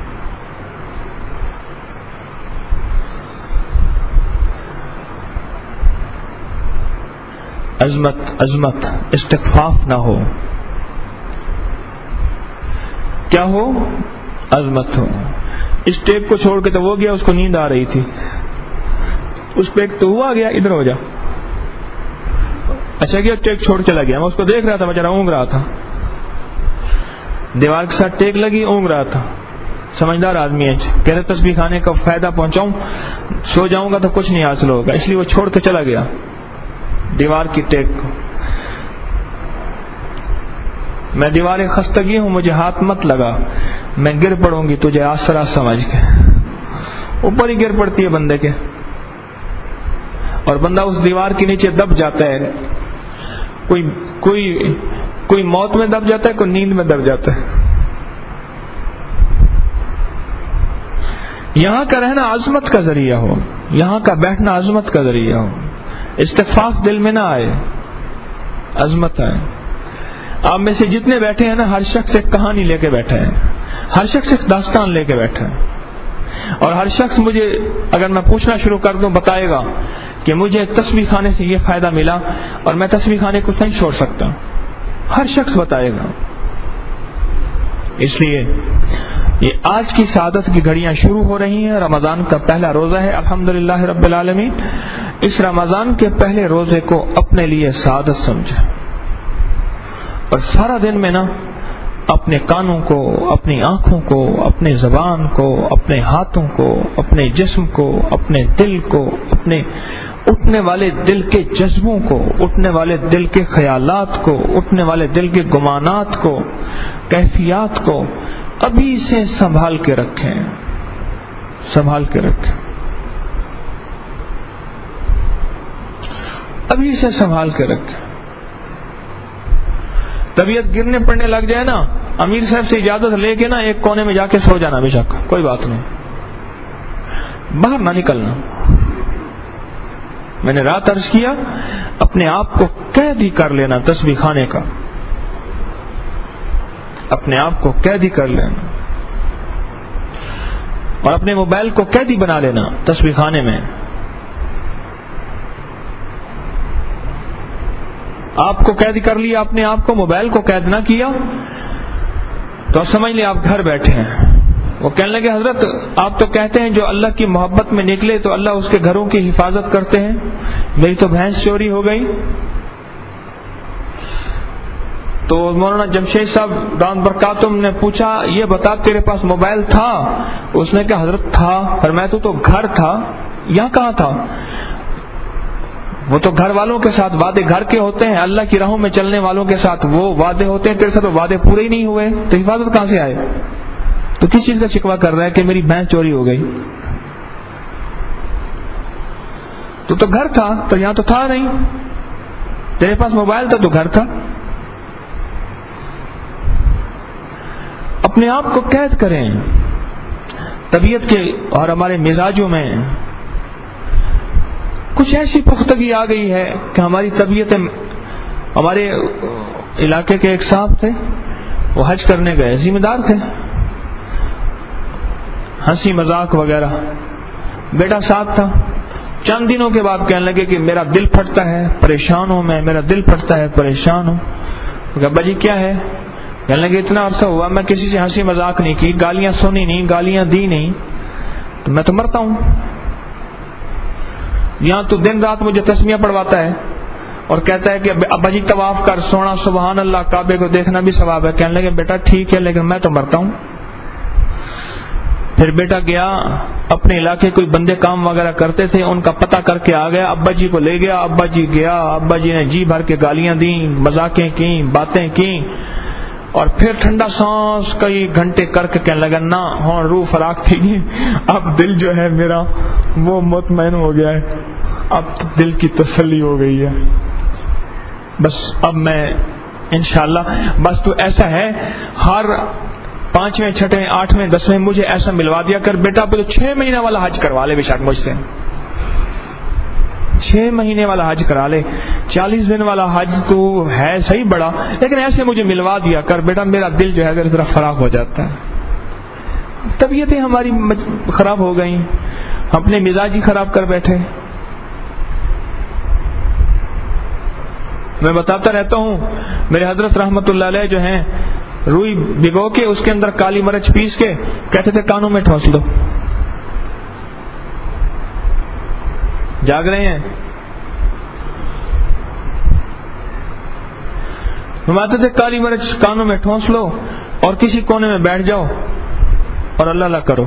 عظمت استخفاف نہ ہو. کیا ہو؟ عظمت ہو. اس ٹیپ کو چھوڑ کے تو وہ گیا، اس کو نیند آ رہی تھی، اس پہ ایک تو ہوا گیا ادھر ہو جا، اچھا گیا ٹیک چھوڑ چلا گیا. میں اس کو دیکھ رہا تھا، بیچارہ اونگ رہا تھا، دیوار کے ساتھ ٹیک لگی، اونگ رہا تھا. سمجھدار آدمی ہے، کہہ رہے تسبیح خانے کا فائدہ پہنچاؤں، سو جاؤں گا تو کچھ نہیں حاصل ہوگا، اس لیے وہ چھوڑ کے چلا گیا دیوار کی ٹیک کو۔ میں دیوار خستگی ہوں، مجھے ہاتھ مت لگا، میں گر پڑوں گی تجھے آسرا سمجھ کے۔ اوپر ہی گر پڑتی ہے بندے کے، اور بندہ اس دیوار کے نیچے دب جاتا ہے، کوئی موت میں دب جاتا ہے، کوئی نیند میں دب جاتا ہے۔ یہاں کا رہنا عظمت کا ذریعہ ہو، یہاں کا بیٹھنا عظمت کا ذریعہ ہو، استخفاف دل میں نہ آئے، عظمت آئے۔ آپ میں سے جتنے بیٹھے ہیں نا، ہر شخص ایک کہانی لے کے بیٹھا ہے، ہر شخص ایک داستان لے کے بیٹھا ہے، اور ہر شخص مجھے اگر میں پوچھنا شروع کر دوں بتائے گا کہ مجھے تسبیح خانے سے یہ فائدہ ملا اور میں تسبیح خانے کو نہیں چھوڑ سکتا، ہر شخص بتائے گا۔ اس لیے یہ آج کی سعادت کی گھڑیاں شروع ہو رہی ہیں، رمضان کا پہلا روزہ ہے، الحمدللہ رب العالمین۔ اس رمضان کے پہلے روزے کو اپنے لیے سعادت سمجھے، اور سارا دن میں نا اپنے کانوں کو، اپنی آنکھوں کو، اپنے زبان کو، اپنے ہاتھوں کو، اپنے جسم کو، اپنے دل کو، اپنے اٹھنے والے دل کے جذبوں کو، اٹھنے والے دل کے خیالات کو، اٹھنے والے دل کے گمانات کو، کیفیات کو ابھی سے سنبھال کے رکھیں، سنبھال کے رکھیں، ابھی سے سنبھال کے رکھیں۔ طبیعت گرنے پڑنے لگ جائے نا، امیر صاحب سے اجازت لے کے نا ایک کونے میں جا کے سو جانا، بے شک کوئی بات نہیں، باہر نہ نکلنا۔ میں نے رات عرض کیا اپنے آپ کو قیدی کر لینا تسبیح خانے کا، اپنے آپ کو قیدی کر لینا، اور اپنے موبائل کو قیدی بنا لینا تسبیح خانے میں۔ آپ کو قید کر لیا، اپنے آپ کو موبائل کو قید نہ کیا تو سمجھ لیں آپ گھر بیٹھے ہیں۔ وہ کہنے لگے حضرت آپ تو کہتے ہیں جو اللہ کی محبت میں نکلے تو اللہ اس کے گھروں کی حفاظت کرتے ہیں، میری تو بھینس چوری ہو گئی۔ تو مولانا جمشید صاحب دامت برکاتہم نے پوچھا یہ بتا تیرے پاس موبائل تھا؟ اس نے کہا حضرت تھا۔ فرمایا تو گھر تھا، یہاں کہاں تھا؟ وہ تو گھر والوں کے ساتھ وعدے گھر کے ہوتے ہیں، اللہ کی راہوں میں چلنے والوں کے ساتھ وہ وعدے ہوتے ہیں، تیرے ساتھ وعدے پورے ہی نہیں ہوئے تو حفاظت کہاں سے آئے؟ تو کس چیز کا شکوہ کر رہا ہے کہ میری بھینس چوری ہو گئی؟ تو گھر تھا، تو یہاں تو تھا نہیں، تیرے پاس موبائل تھا تو گھر تھا۔ اپنے آپ کو قید کریں۔ طبیعت کے اور ہمارے مزاجوں میں کچھ ایسی پختگی آ گئی ہے کہ ہماری طبیعتیں، ہمارے علاقے کے ایک صاحب تھے، وہ حج کرنے گئے، ذمہ دار تھے، ہنسی مذاق وغیرہ، بیٹا ساتھ تھا۔ چند دنوں کے بعد کہنے لگے کہ میرا دل پھٹتا ہے، پریشان ہوں میں، میرا دل پھٹتا ہے، پریشان ہوں۔ ابا جی کیا ہے؟ کہنے لگے اتنا عرصہ ہوا میں کسی سے ہنسی مذاق نہیں کی، گالیاں سنی نہیں، گالیاں دی نہیں، تو میں تو مرتا ہوں۔ یہاں تو دن رات مجھے تسمیہ پڑھواتا ہے اور کہتا ہے کہ ابا جی طواف کر، سونا سبحان اللہ، کعبے کو دیکھنا بھی ثواب ہے۔ کہنے لگے بیٹا ٹھیک ہے لیکن میں تو مرتا ہوں۔ پھر بیٹا گیا، اپنے علاقے کوئی بندے کام وغیرہ کرتے تھے، ان کا پتہ کر کے آ گیا، ابا جی کو لے گیا، ابا جی گیا، ابا جی نے جی بھر کے گالیاں دیں، مذاقیں کی، باتیں کی، اور پھر ٹھنڈا سانس کئی گھنٹے کر کے کہنے لگا نہ ہاں روح فراق تھی، اب دل جو ہے میرا وہ مطمئن ہو گیا ہے، اب دل کی تسلی ہو گئی ہے، بس اب میں انشاءاللہ بس تو ایسا ہے ہر 5ویں 6ویں 8ویں 10ویں مجھے ایسا ملوا دیا کر بیٹا، پھر 6 مہینہ والا حج کروا لے بے شک مجھ سے، 6 مہینے والا حج کرا لے، 40 دن والا حج تو ہے صحیح بڑا، لیکن ایسے مجھے ملوا دیا کر بیٹا، میرا دل جو ہے اگر ذرا فراغ ہو جاتا ہے۔ طبیعتیں ہماری خراب ہو گئیں، اپنے مزاج ہی خراب کر بیٹھے۔ میں بتاتا رہتا ہوں میرے حضرت رحمت اللہ علیہ جو ہیں، روئی بھگو کے اس کے اندر کالی مرچ پیس کے کہتے تھے کانوں میں ٹھوس دو۔ جاگ رہے ہیں؟ فرماتے تھے کالی مرچ کانوں میں ٹھونس لو اور کسی کونے میں بیٹھ جاؤ، اور اللہ اللہ کرو.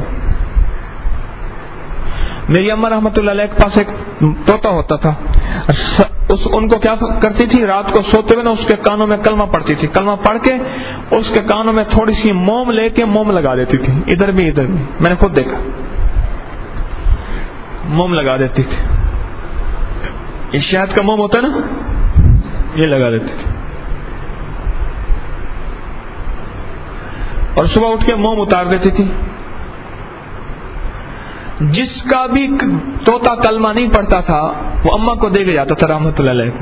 میری اماں رحمۃ اللہ علیہ کے پاس ایک طوطا ہوتا تھا. ان کو کیا کرتی تھی, رات کو سوتے ہوئے نا اس کے کانوں میں کلمہ پڑھتی تھی. کلمہ پڑھ کے اس کے کانوں میں تھوڑی سی موم لے کے موم لگا دیتی تھی, ادھر بھی ادھر بھی. میں نے خود دیکھا, موم لگا دیتی تھی. یہ شہد کا موم ہوتا ہے نا, یہ لگا دیتی تھی. اور صبح اٹھ کے موم اتار دیتی تھی. جس کا بھی طوطا کلمہ نہیں پڑھتا تھا وہ اماں کو دے کے جاتا تھا رحمۃ اللہ علیہ کو,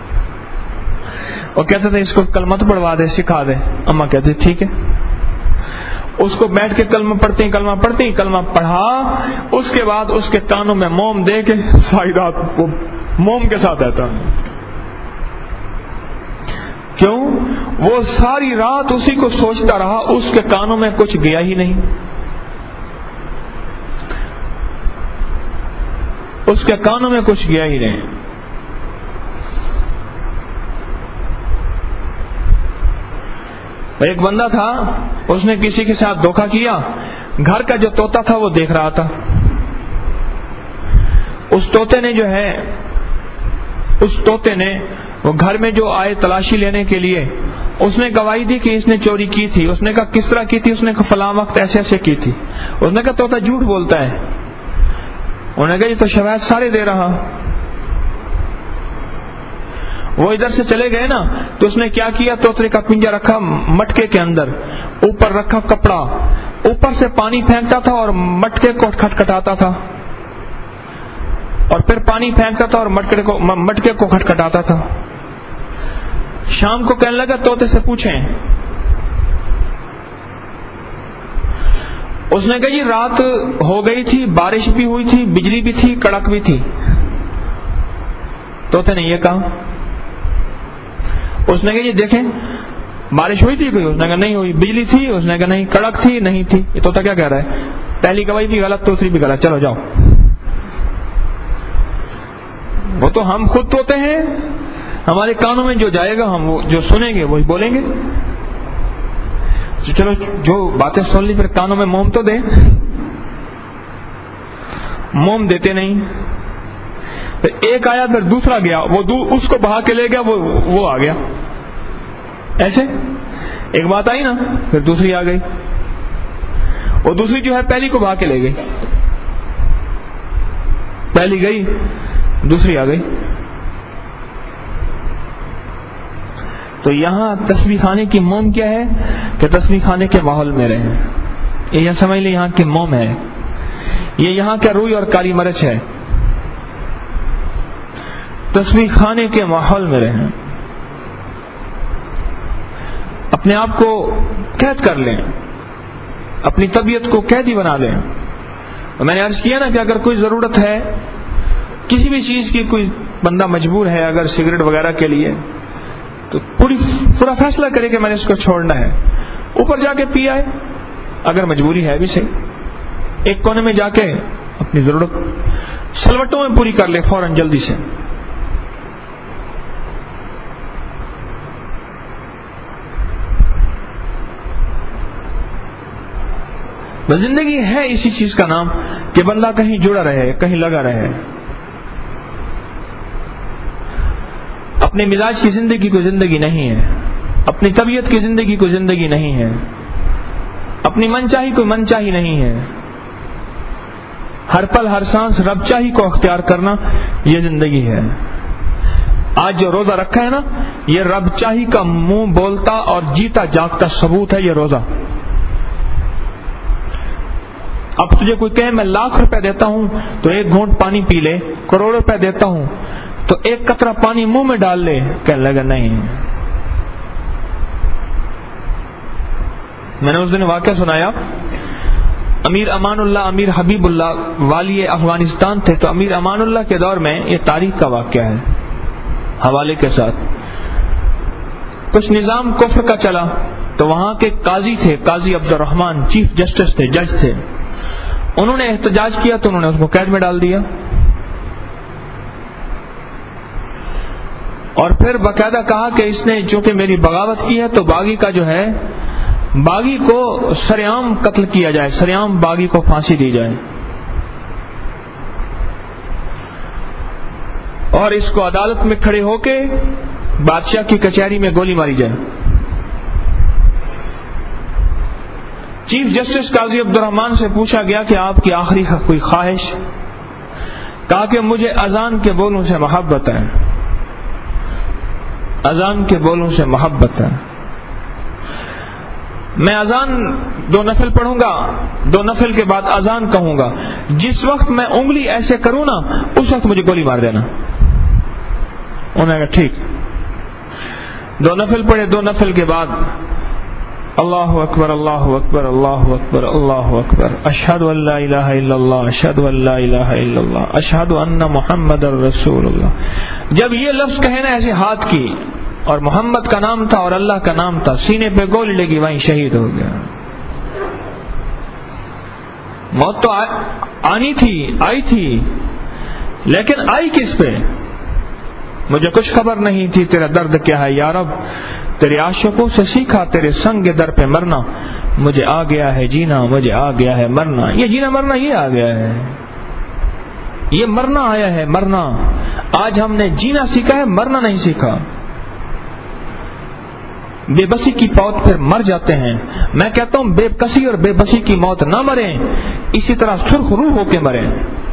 اور کہتے تھے اس کو کلمہ تو پڑھوا دے, سکھا دے. اماں کہتی ٹھیک ہے. اس کو بیٹھ کے کلمہ پڑھتی کلمہ پڑھا, اس کے بعد اس کے کانوں میں موم دے کے ساری رات وہ موم کے ساتھ رہتا. کیوں؟ وہ ساری رات اسی کو سوچتا رہا, اس کے کانوں میں کچھ گیا ہی نہیں. اس کے کانوں میں کچھ گیا ہی نہیں. ایک بندہ تھا, اس نے کسی کے ساتھ دھوکہ کیا. گھر کا جو طوطا تھا وہ دیکھ رہا تھا. اس طوطے نے وہ گھر میں جو آئے تلاشی لینے کے لیے, اس نے گواہی دی کہ اس نے چوری کی تھی. اس نے کہا کس طرح کی تھی؟ اس نے کہا فلاں وقت ایسے ایسے کی تھی. اس نے کہا طوطا جھوٹ بولتا ہے. انہوں نے کہا یہ تو شواہد سارے دے رہا. وہ ادھر سے چلے گئے نا, تو اس نے کیا کیا, طوطے کا پنجہ رکھا مٹکے کے اندر, اوپر رکھا کپڑا, اوپر سے پانی پھینکتا تھا اور مٹکے کو کھٹکھٹاتا تھا, اور پھر پانی پھینکتا تھا اور مٹکے کو کھٹکھٹاتا تھا. شام کو کہنے لگا طوطے سے پوچھیں. اس نے کہا جی رات ہو گئی تھی, بارش بھی ہوئی تھی, بجلی بھی تھی, کڑک بھی تھی. طوطے نے یہ کہا. اس نے کہا جی دیکھیں بارش ہوئی تھی کوئی؟ اس نے کہا نہیں ہوئی. بجلی تھی؟ اس نے کہا نہیں. کڑک تھی؟ نہیں تھی. یہ طوطا کیا کہہ رہا ہے؟ پہلی گواہی بھی غلط, دوسری بھی غلط, چلو جاؤ. وہ تو ہم خود طوطے ہیں, ہمارے کانوں میں جو جائے گا ہم جو سنیں گے وہی بولیں گے. چلو جو باتیں سن لی پھر کانوں میں موم تو دیں. موم دیتے نہیں. پھر ایک آیا, پھر دوسرا گیا, وہ اس کو بہا کے لے گیا, وہ آ گیا. ایسے ایک بات آئی نا, پھر دوسری آ گئی. وہ دوسری جو ہے پہلی کو بہا کے لے گئی. پہلی گئی, دوسری آ گئی. تو یہاں تسبیح خانے کی موم کیا ہے کہ تسبیح خانے کے ماحول میں رہیں. یہ سمجھ لیں یہاں کی موم ہے, یہ یہاں کا روئی اور کالی مرچ ہے. تسبیح خانے کے ماحول میں رہیں, اپنے آپ کو قید کر لیں, اپنی طبیعت کو قیدی بنا لیں. میں نے عرض کیا نا کہ اگر کوئی ضرورت ہے کسی بھی چیز کی, کوئی بندہ مجبور ہے اگر سگریٹ وغیرہ کے لیے, تو پورا فیصلہ کرے کہ میں نے اس کو چھوڑنا ہے, اوپر جا کے پی آئے. اگر مجبوری ہے بھی صحیح, ایک کونے میں جا کے اپنی ضرورت سلوٹوں میں پوری کر لے فوراً جلدی سے. زندگی ہے اسی چیز کا نام کہ بندہ کہیں جڑا رہے, کہیں لگا رہے. اپنے مزاج کی زندگی کو زندگی نہیں ہے, اپنی طبیعت کی زندگی کو زندگی نہیں ہے, اپنی من چاہی کو من چاہی نہیں ہے. ہر پل ہر سانس رب چاہی کو اختیار کرنا یہ زندگی ہے. آج جو روزہ رکھا ہے نا, یہ رب چاہی کا منہ بولتا اور جیتا جاگتا ثبوت ہے یہ روزہ. اب تجھے کوئی کہے میں ₹1,00,000 دیتا ہوں تو ایک گھونٹ پانی پی لے, کروڑ روپے دیتا ہوں تو ایک قطرہ پانی منہ میں ڈال لے, کہنے لگا نہیں. میں نے اس دن واقعہ سنایا, امیر امان اللہ, امیر حبیب اللہ والی افغانستان تھے. تو امیر امان اللہ کے دور میں, یہ تاریخ کا واقعہ ہے حوالے کے ساتھ, کچھ نظام کفر کا چلا تو وہاں کے قاضی تھے, قاضی عبد الرحمان, چیف جسٹس تھے, جج تھے. انہوں نے احتجاج کیا تو انہوں نے اس کو قید میں ڈال دیا. اور پھر باقاعدہ کہا کہ اس نے چونکہ میری بغاوت کی ہے تو باغی کا جو ہے باغی کو سرعام قتل کیا جائے، سرعام باغی کو پھانسی دی جائے، اور اس کو عدالت میں کھڑے ہو کے بادشاہ کی کچہری میں گولی ماری جائے۔ چیف جسٹس قاضی عبد الرحمان سے پوچھا گیا کہ آپ کی آخری کوئی خواہش؟ کہا کہ مجھے اذان کے بولوں سے محبت ہے، اذان کے بولوں سے محبت ہے، میں اذان 2 نفل پڑھوں گا، 2 نفل کے بعد اذان کہوں گا، جس وقت میں انگلی ایسے کروں نا اس وقت مجھے گولی مار دینا۔ انہوں نے کہا ٹھیک۔ 2 نفل پڑھے، 2 نفل کے بعد اللہ اکبر اللہ اکبر اللہ اکبر اللہ اکبر، اشہد ان لا الہ الا اللہ اشہد ان لا الہ الا اللہ اشہد ان محمد رسول اللہ۔ جب یہ لفظ کہے نا ایسے ہاتھ کی، اور محمد کا نام تھا اور اللہ کا نام تھا، سینے پہ گولی لگی، وہیں شہید ہو گیا۔ موت تو آنی تھی، آئی تھی، لیکن آئی کس پہ؟ مجھے کچھ خبر نہیں تھی تیرا درد کیا ہے یا رب، تیرے عاشقوں سے سیکھا تیرے سنگ در پہ مرنا، مجھے آ گیا ہے جینا، مجھے آ گیا ہے مرنا۔ یہ جینا مرنا یہ آ گیا ہے، یہ مرنا آیا ہے، مرنا۔ آج ہم نے جینا سیکھا ہے، مرنا نہیں سیکھا۔ بے بسی کی موت پھر مر جاتے ہیں۔ میں کہتا ہوں بے کسی اور بے بسی کی موت نہ مریں، اسی طرح سرخ روح ہو کے مریں۔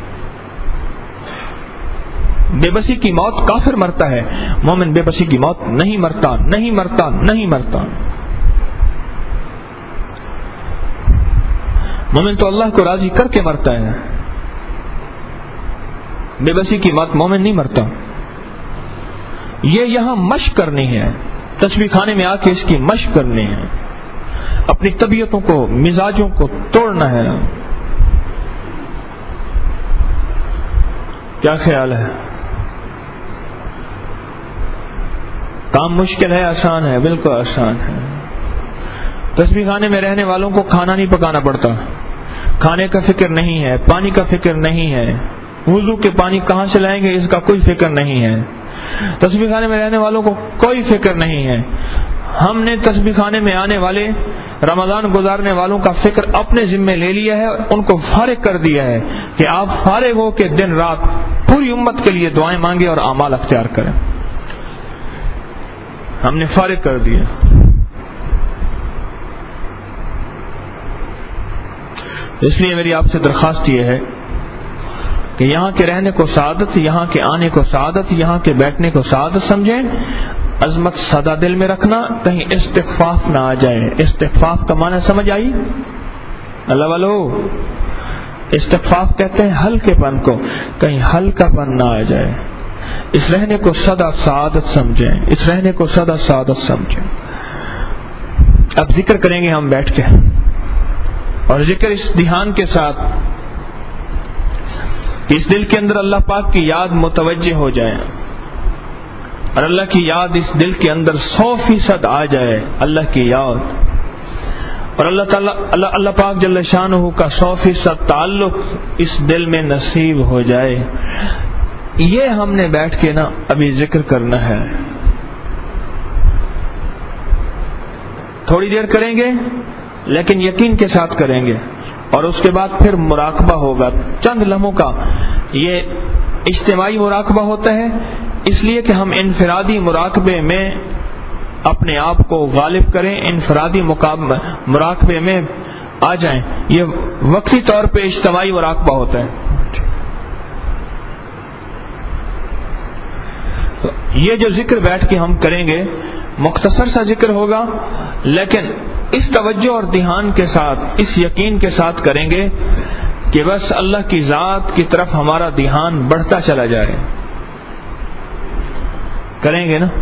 بے بسی کی موت کافر مرتا ہے، مومن بے بسی کی موت نہیں مرتا، نہیں مرتا، نہیں مرتا۔ مومن تو اللہ کو راضی کر کے مرتا ہے، بے بسی کی موت مومن نہیں مرتا۔ یہ یہاں مشق کرنی ہے، تسبیح خانے میں آ کے اس کی مشق کرنی ہے، اپنی طبیعتوں کو، مزاجوں کو توڑنا ہے۔ کیا خیال ہے؟ کام مشکل ہے آسان ہے؟ بالکل آسان ہے۔ تسبیح خانے میں رہنے والوں کو کھانا نہیں پکانا پڑتا، کھانے کا فکر نہیں ہے، پانی کا فکر نہیں ہے، وضو کے پانی کہاں سے لائیں گے اس کا کوئی فکر نہیں ہے۔ تسبیح خانے میں رہنے والوں کو کوئی فکر نہیں ہے۔ ہم نے تسبیح خانے میں آنے والے، رمضان گزارنے والوں کا فکر اپنے ذمے لے لیا ہے، ان کو فارغ کر دیا ہے کہ آپ فارغ ہو کے دن رات پوری امت کے لیے دعائیں مانگیں اور اعمال اختیار کریں۔ ہم نے فارغ کر دیا۔ اس لیے میری آپ سے درخواست یہ ہے کہ یہاں کے رہنے کو سعادت، یہاں کے آنے کو سعادت، یہاں کے بیٹھنے کو سعادت سمجھیں۔ عظمت سادہ دل میں رکھنا، کہیں استخفاف نہ آ جائے۔ استخفاف کا معنی سمجھ آئی؟ اللہ والو، استخفاف کہتے ہیں ہلکے پن کو، کہیں ہلکا پن نہ آ جائے۔ اس رہنے کو سدا سعادت سمجھیں، اس رہنے کو سدا سعادت سمجھیں۔ اب ذکر کریں گے ہم بیٹھ کے، اور ذکر اس دھیان کے ساتھ کہ اس دل کے اندر اللہ پاک کی یاد متوجہ ہو جائے، اور اللہ کی یاد اس دل کے اندر 100% آ جائے، اللہ کی یاد، اور اللہ پاک جل شانہ کا 100% تعلق اس دل میں نصیب ہو جائے۔ یہ ہم نے بیٹھ کے نا ابھی ذکر کرنا ہے۔ تھوڑی دیر کریں گے لیکن یقین کے ساتھ کریں گے، اور اس کے بعد پھر مراقبہ ہوگا چند لمحوں کا۔ یہ اجتماعی مراقبہ ہوتا ہے اس لیے کہ ہم انفرادی مراقبے میں اپنے آپ کو غالب کریں، انفرادی مراقبے میں آ جائیں۔ یہ وقتی طور پہ اجتماعی مراقبہ ہوتا ہے۔ یہ جو ذکر بیٹھ کے ہم کریں گے مختصر سا ذکر ہوگا، لیکن اس توجہ اور دھیان کے ساتھ، اس یقین کے ساتھ کریں گے کہ بس اللہ کی ذات کی طرف ہمارا دھیان بڑھتا چلا جائے۔ کریں گے نا؟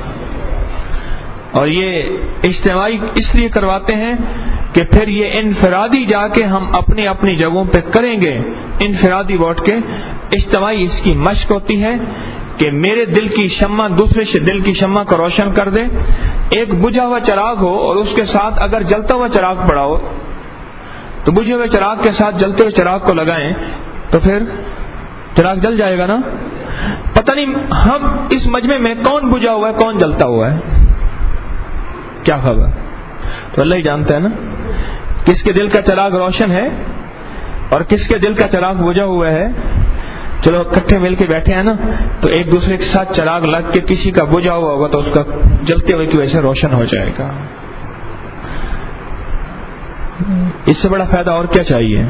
اور یہ اجتماعی اس لیے کرواتے ہیں کہ پھر یہ انفرادی جا کے ہم اپنی اپنی جگہوں پہ کریں گے، انفرادی بیٹھ کے۔ اجتماعی اس کی مشق ہوتی ہے کہ میرے دل کی شمع دوسرے دل کی شمع کو روشن کر دے۔ ایک بجھا ہوا چراغ ہو اور اس کے ساتھ اگر جلتا ہوا چراغ پڑا ہو تو بجھے ہوئے چراغ کے ساتھ جلتے ہوئے چراغ کو لگائیں تو پھر چراغ جل جائے گا نا۔ پتہ نہیں ہم اس مجمع میں کون بجھا ہوا ہے کون جلتا ہوا ہے، کیا خبر؟ تو اللہ ہی جانتا ہے نا کس کے دل کا چراغ روشن ہے اور کس کے دل کا چراغ بجھا ہوا ہے. چلو اکٹھے مل کے بیٹھے ہیں نا تو ایک دوسرے کے ساتھ چراغ لگ کے کسی کا بجھا ہوا ہوگا تو اس کا جلتے ہوئے کی وجہ سے روشن ہو جائے گا. اس سے بڑا فائدہ اور کیا چاہیے؟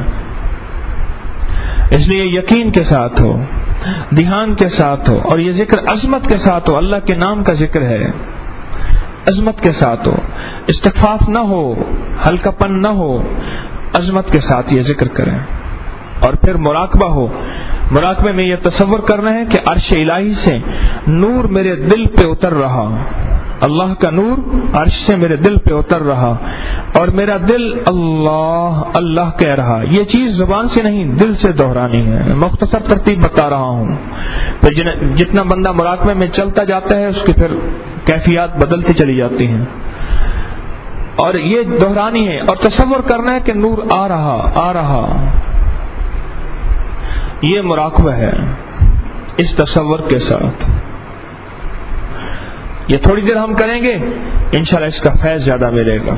اس لیے یقین کے ساتھ ہو, دھیان کے ساتھ ہو, اور یہ ذکر عظمت کے ساتھ ہو. اللہ کے نام کا ذکر ہے, عظمت کے ساتھ ہو, استخفاف نہ ہو, ہلکا پن نہ ہو, عظمت کے ساتھ یہ ذکر کریں. اور پھر مراقبہ ہو. مراقبے میں یہ تصور کرنا ہے کہ عرش الہی سے نور میرے دل پہ اتر رہا, اللہ کا نور عرش سے میرے دل پہ اتر رہا اور میرا دل اللہ اللہ کہہ رہا. یہ چیز زبان سے نہیں دل سے دہرانی ہے. مختصر ترتیب بتا رہا ہوں. پھر جتنا بندہ مراقبے میں چلتا جاتا ہے اس کی پھر کیفیات بدلتی چلی جاتی ہیں. اور یہ دہرانی ہے اور تصور کرنا ہے کہ نور آ رہا آ رہا. یہ مراقبہ ہے اس تصور کے ساتھ. یہ تھوڑی دیر ہم کریں گے انشاءاللہ اس کا فیض زیادہ ملے گا.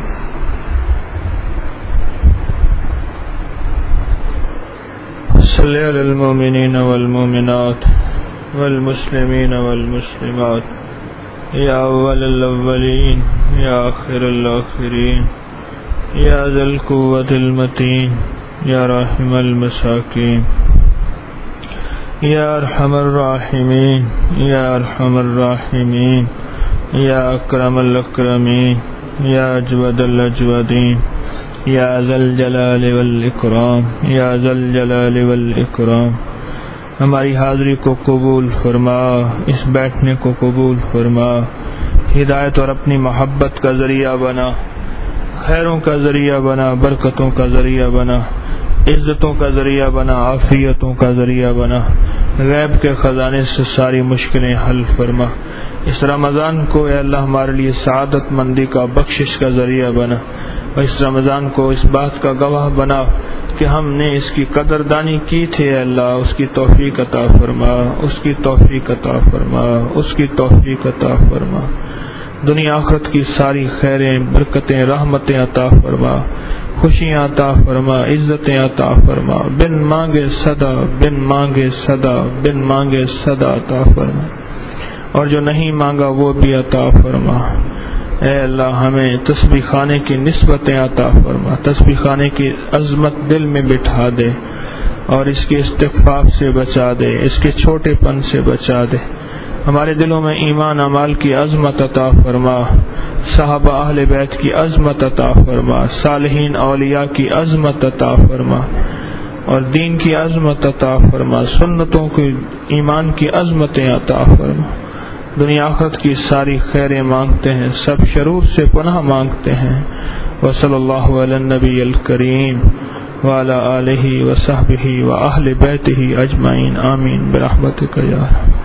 صلی علی المؤمنین والمؤمنات والمسلمین والمسلمات یا اول الاولین یا آخر الاخرین یا ذی القوة المتین یا راحم المساکین یا ارحم الراحمین یا ارحم الراحمین یا اکرم الاکرمین یا اجود الاجودین یا ذا الجلال والاکرام یا ذا الجلال والاکرام. ہماری حاضری کو قبول فرما, اس بیٹھنے کو قبول فرما, ہدایت اور اپنی محبت کا ذریعہ بنا, خیروں کا ذریعہ بنا, برکتوں کا ذریعہ بنا, عزتوں کا ذریعہ بنا, عافیتوں کا ذریعہ بنا. غیب کے خزانے سے ساری مشکلیں حل فرما. اس رمضان کو اے اللہ ہمارے لیے سعادت مندی کا بخشش کا ذریعہ بنا, اور اس رمضان کو اس بات کا گواہ بنا کہ ہم نے اس کی قدردانی کی تھی. اے اللہ اس کی توفیق عطا فرما, اس کی توفیق عطا فرما, اس کی توفیق عطا فرما. دنیا آخرت کی ساری خیریں, برکتیں, رحمتیں عطا فرما, خوشیاں عطا فرما, عزتیں عطا فرما. بن مانگے صدا, بن مانگے صدا, بن مانگے صدا عطا فرما, اور جو نہیں مانگا وہ بھی عطا فرما. اے اللہ ہمیں تسبیح خانے کی نسبتیں عطا فرما, تسبیح خانے کی عظمت دل میں بٹھا دے اور اس کے استخفاف سے بچا دے, اس کے چھوٹے پن سے بچا دے. ہمارے دلوں میں ایمان اعمال کی عظمت عطا فرما, صحابہ اہل بیت کی عظمت عطا فرما, صالحین اولیاء کی عظمت عطا فرما, اور دین کی عظمت عطا فرما, سنتوں کی ایمان کی عظمتیں عطا فرما. دنیا آخرت کی ساری خیریں مانگتے ہیں, سب شرور سے پناہ مانگتے ہیں. وصلی اللہ علی النبی الکریم وعلی آلہ وصحبہ وأہل بیتہ اجمعین, آمین برحمتک یا رب.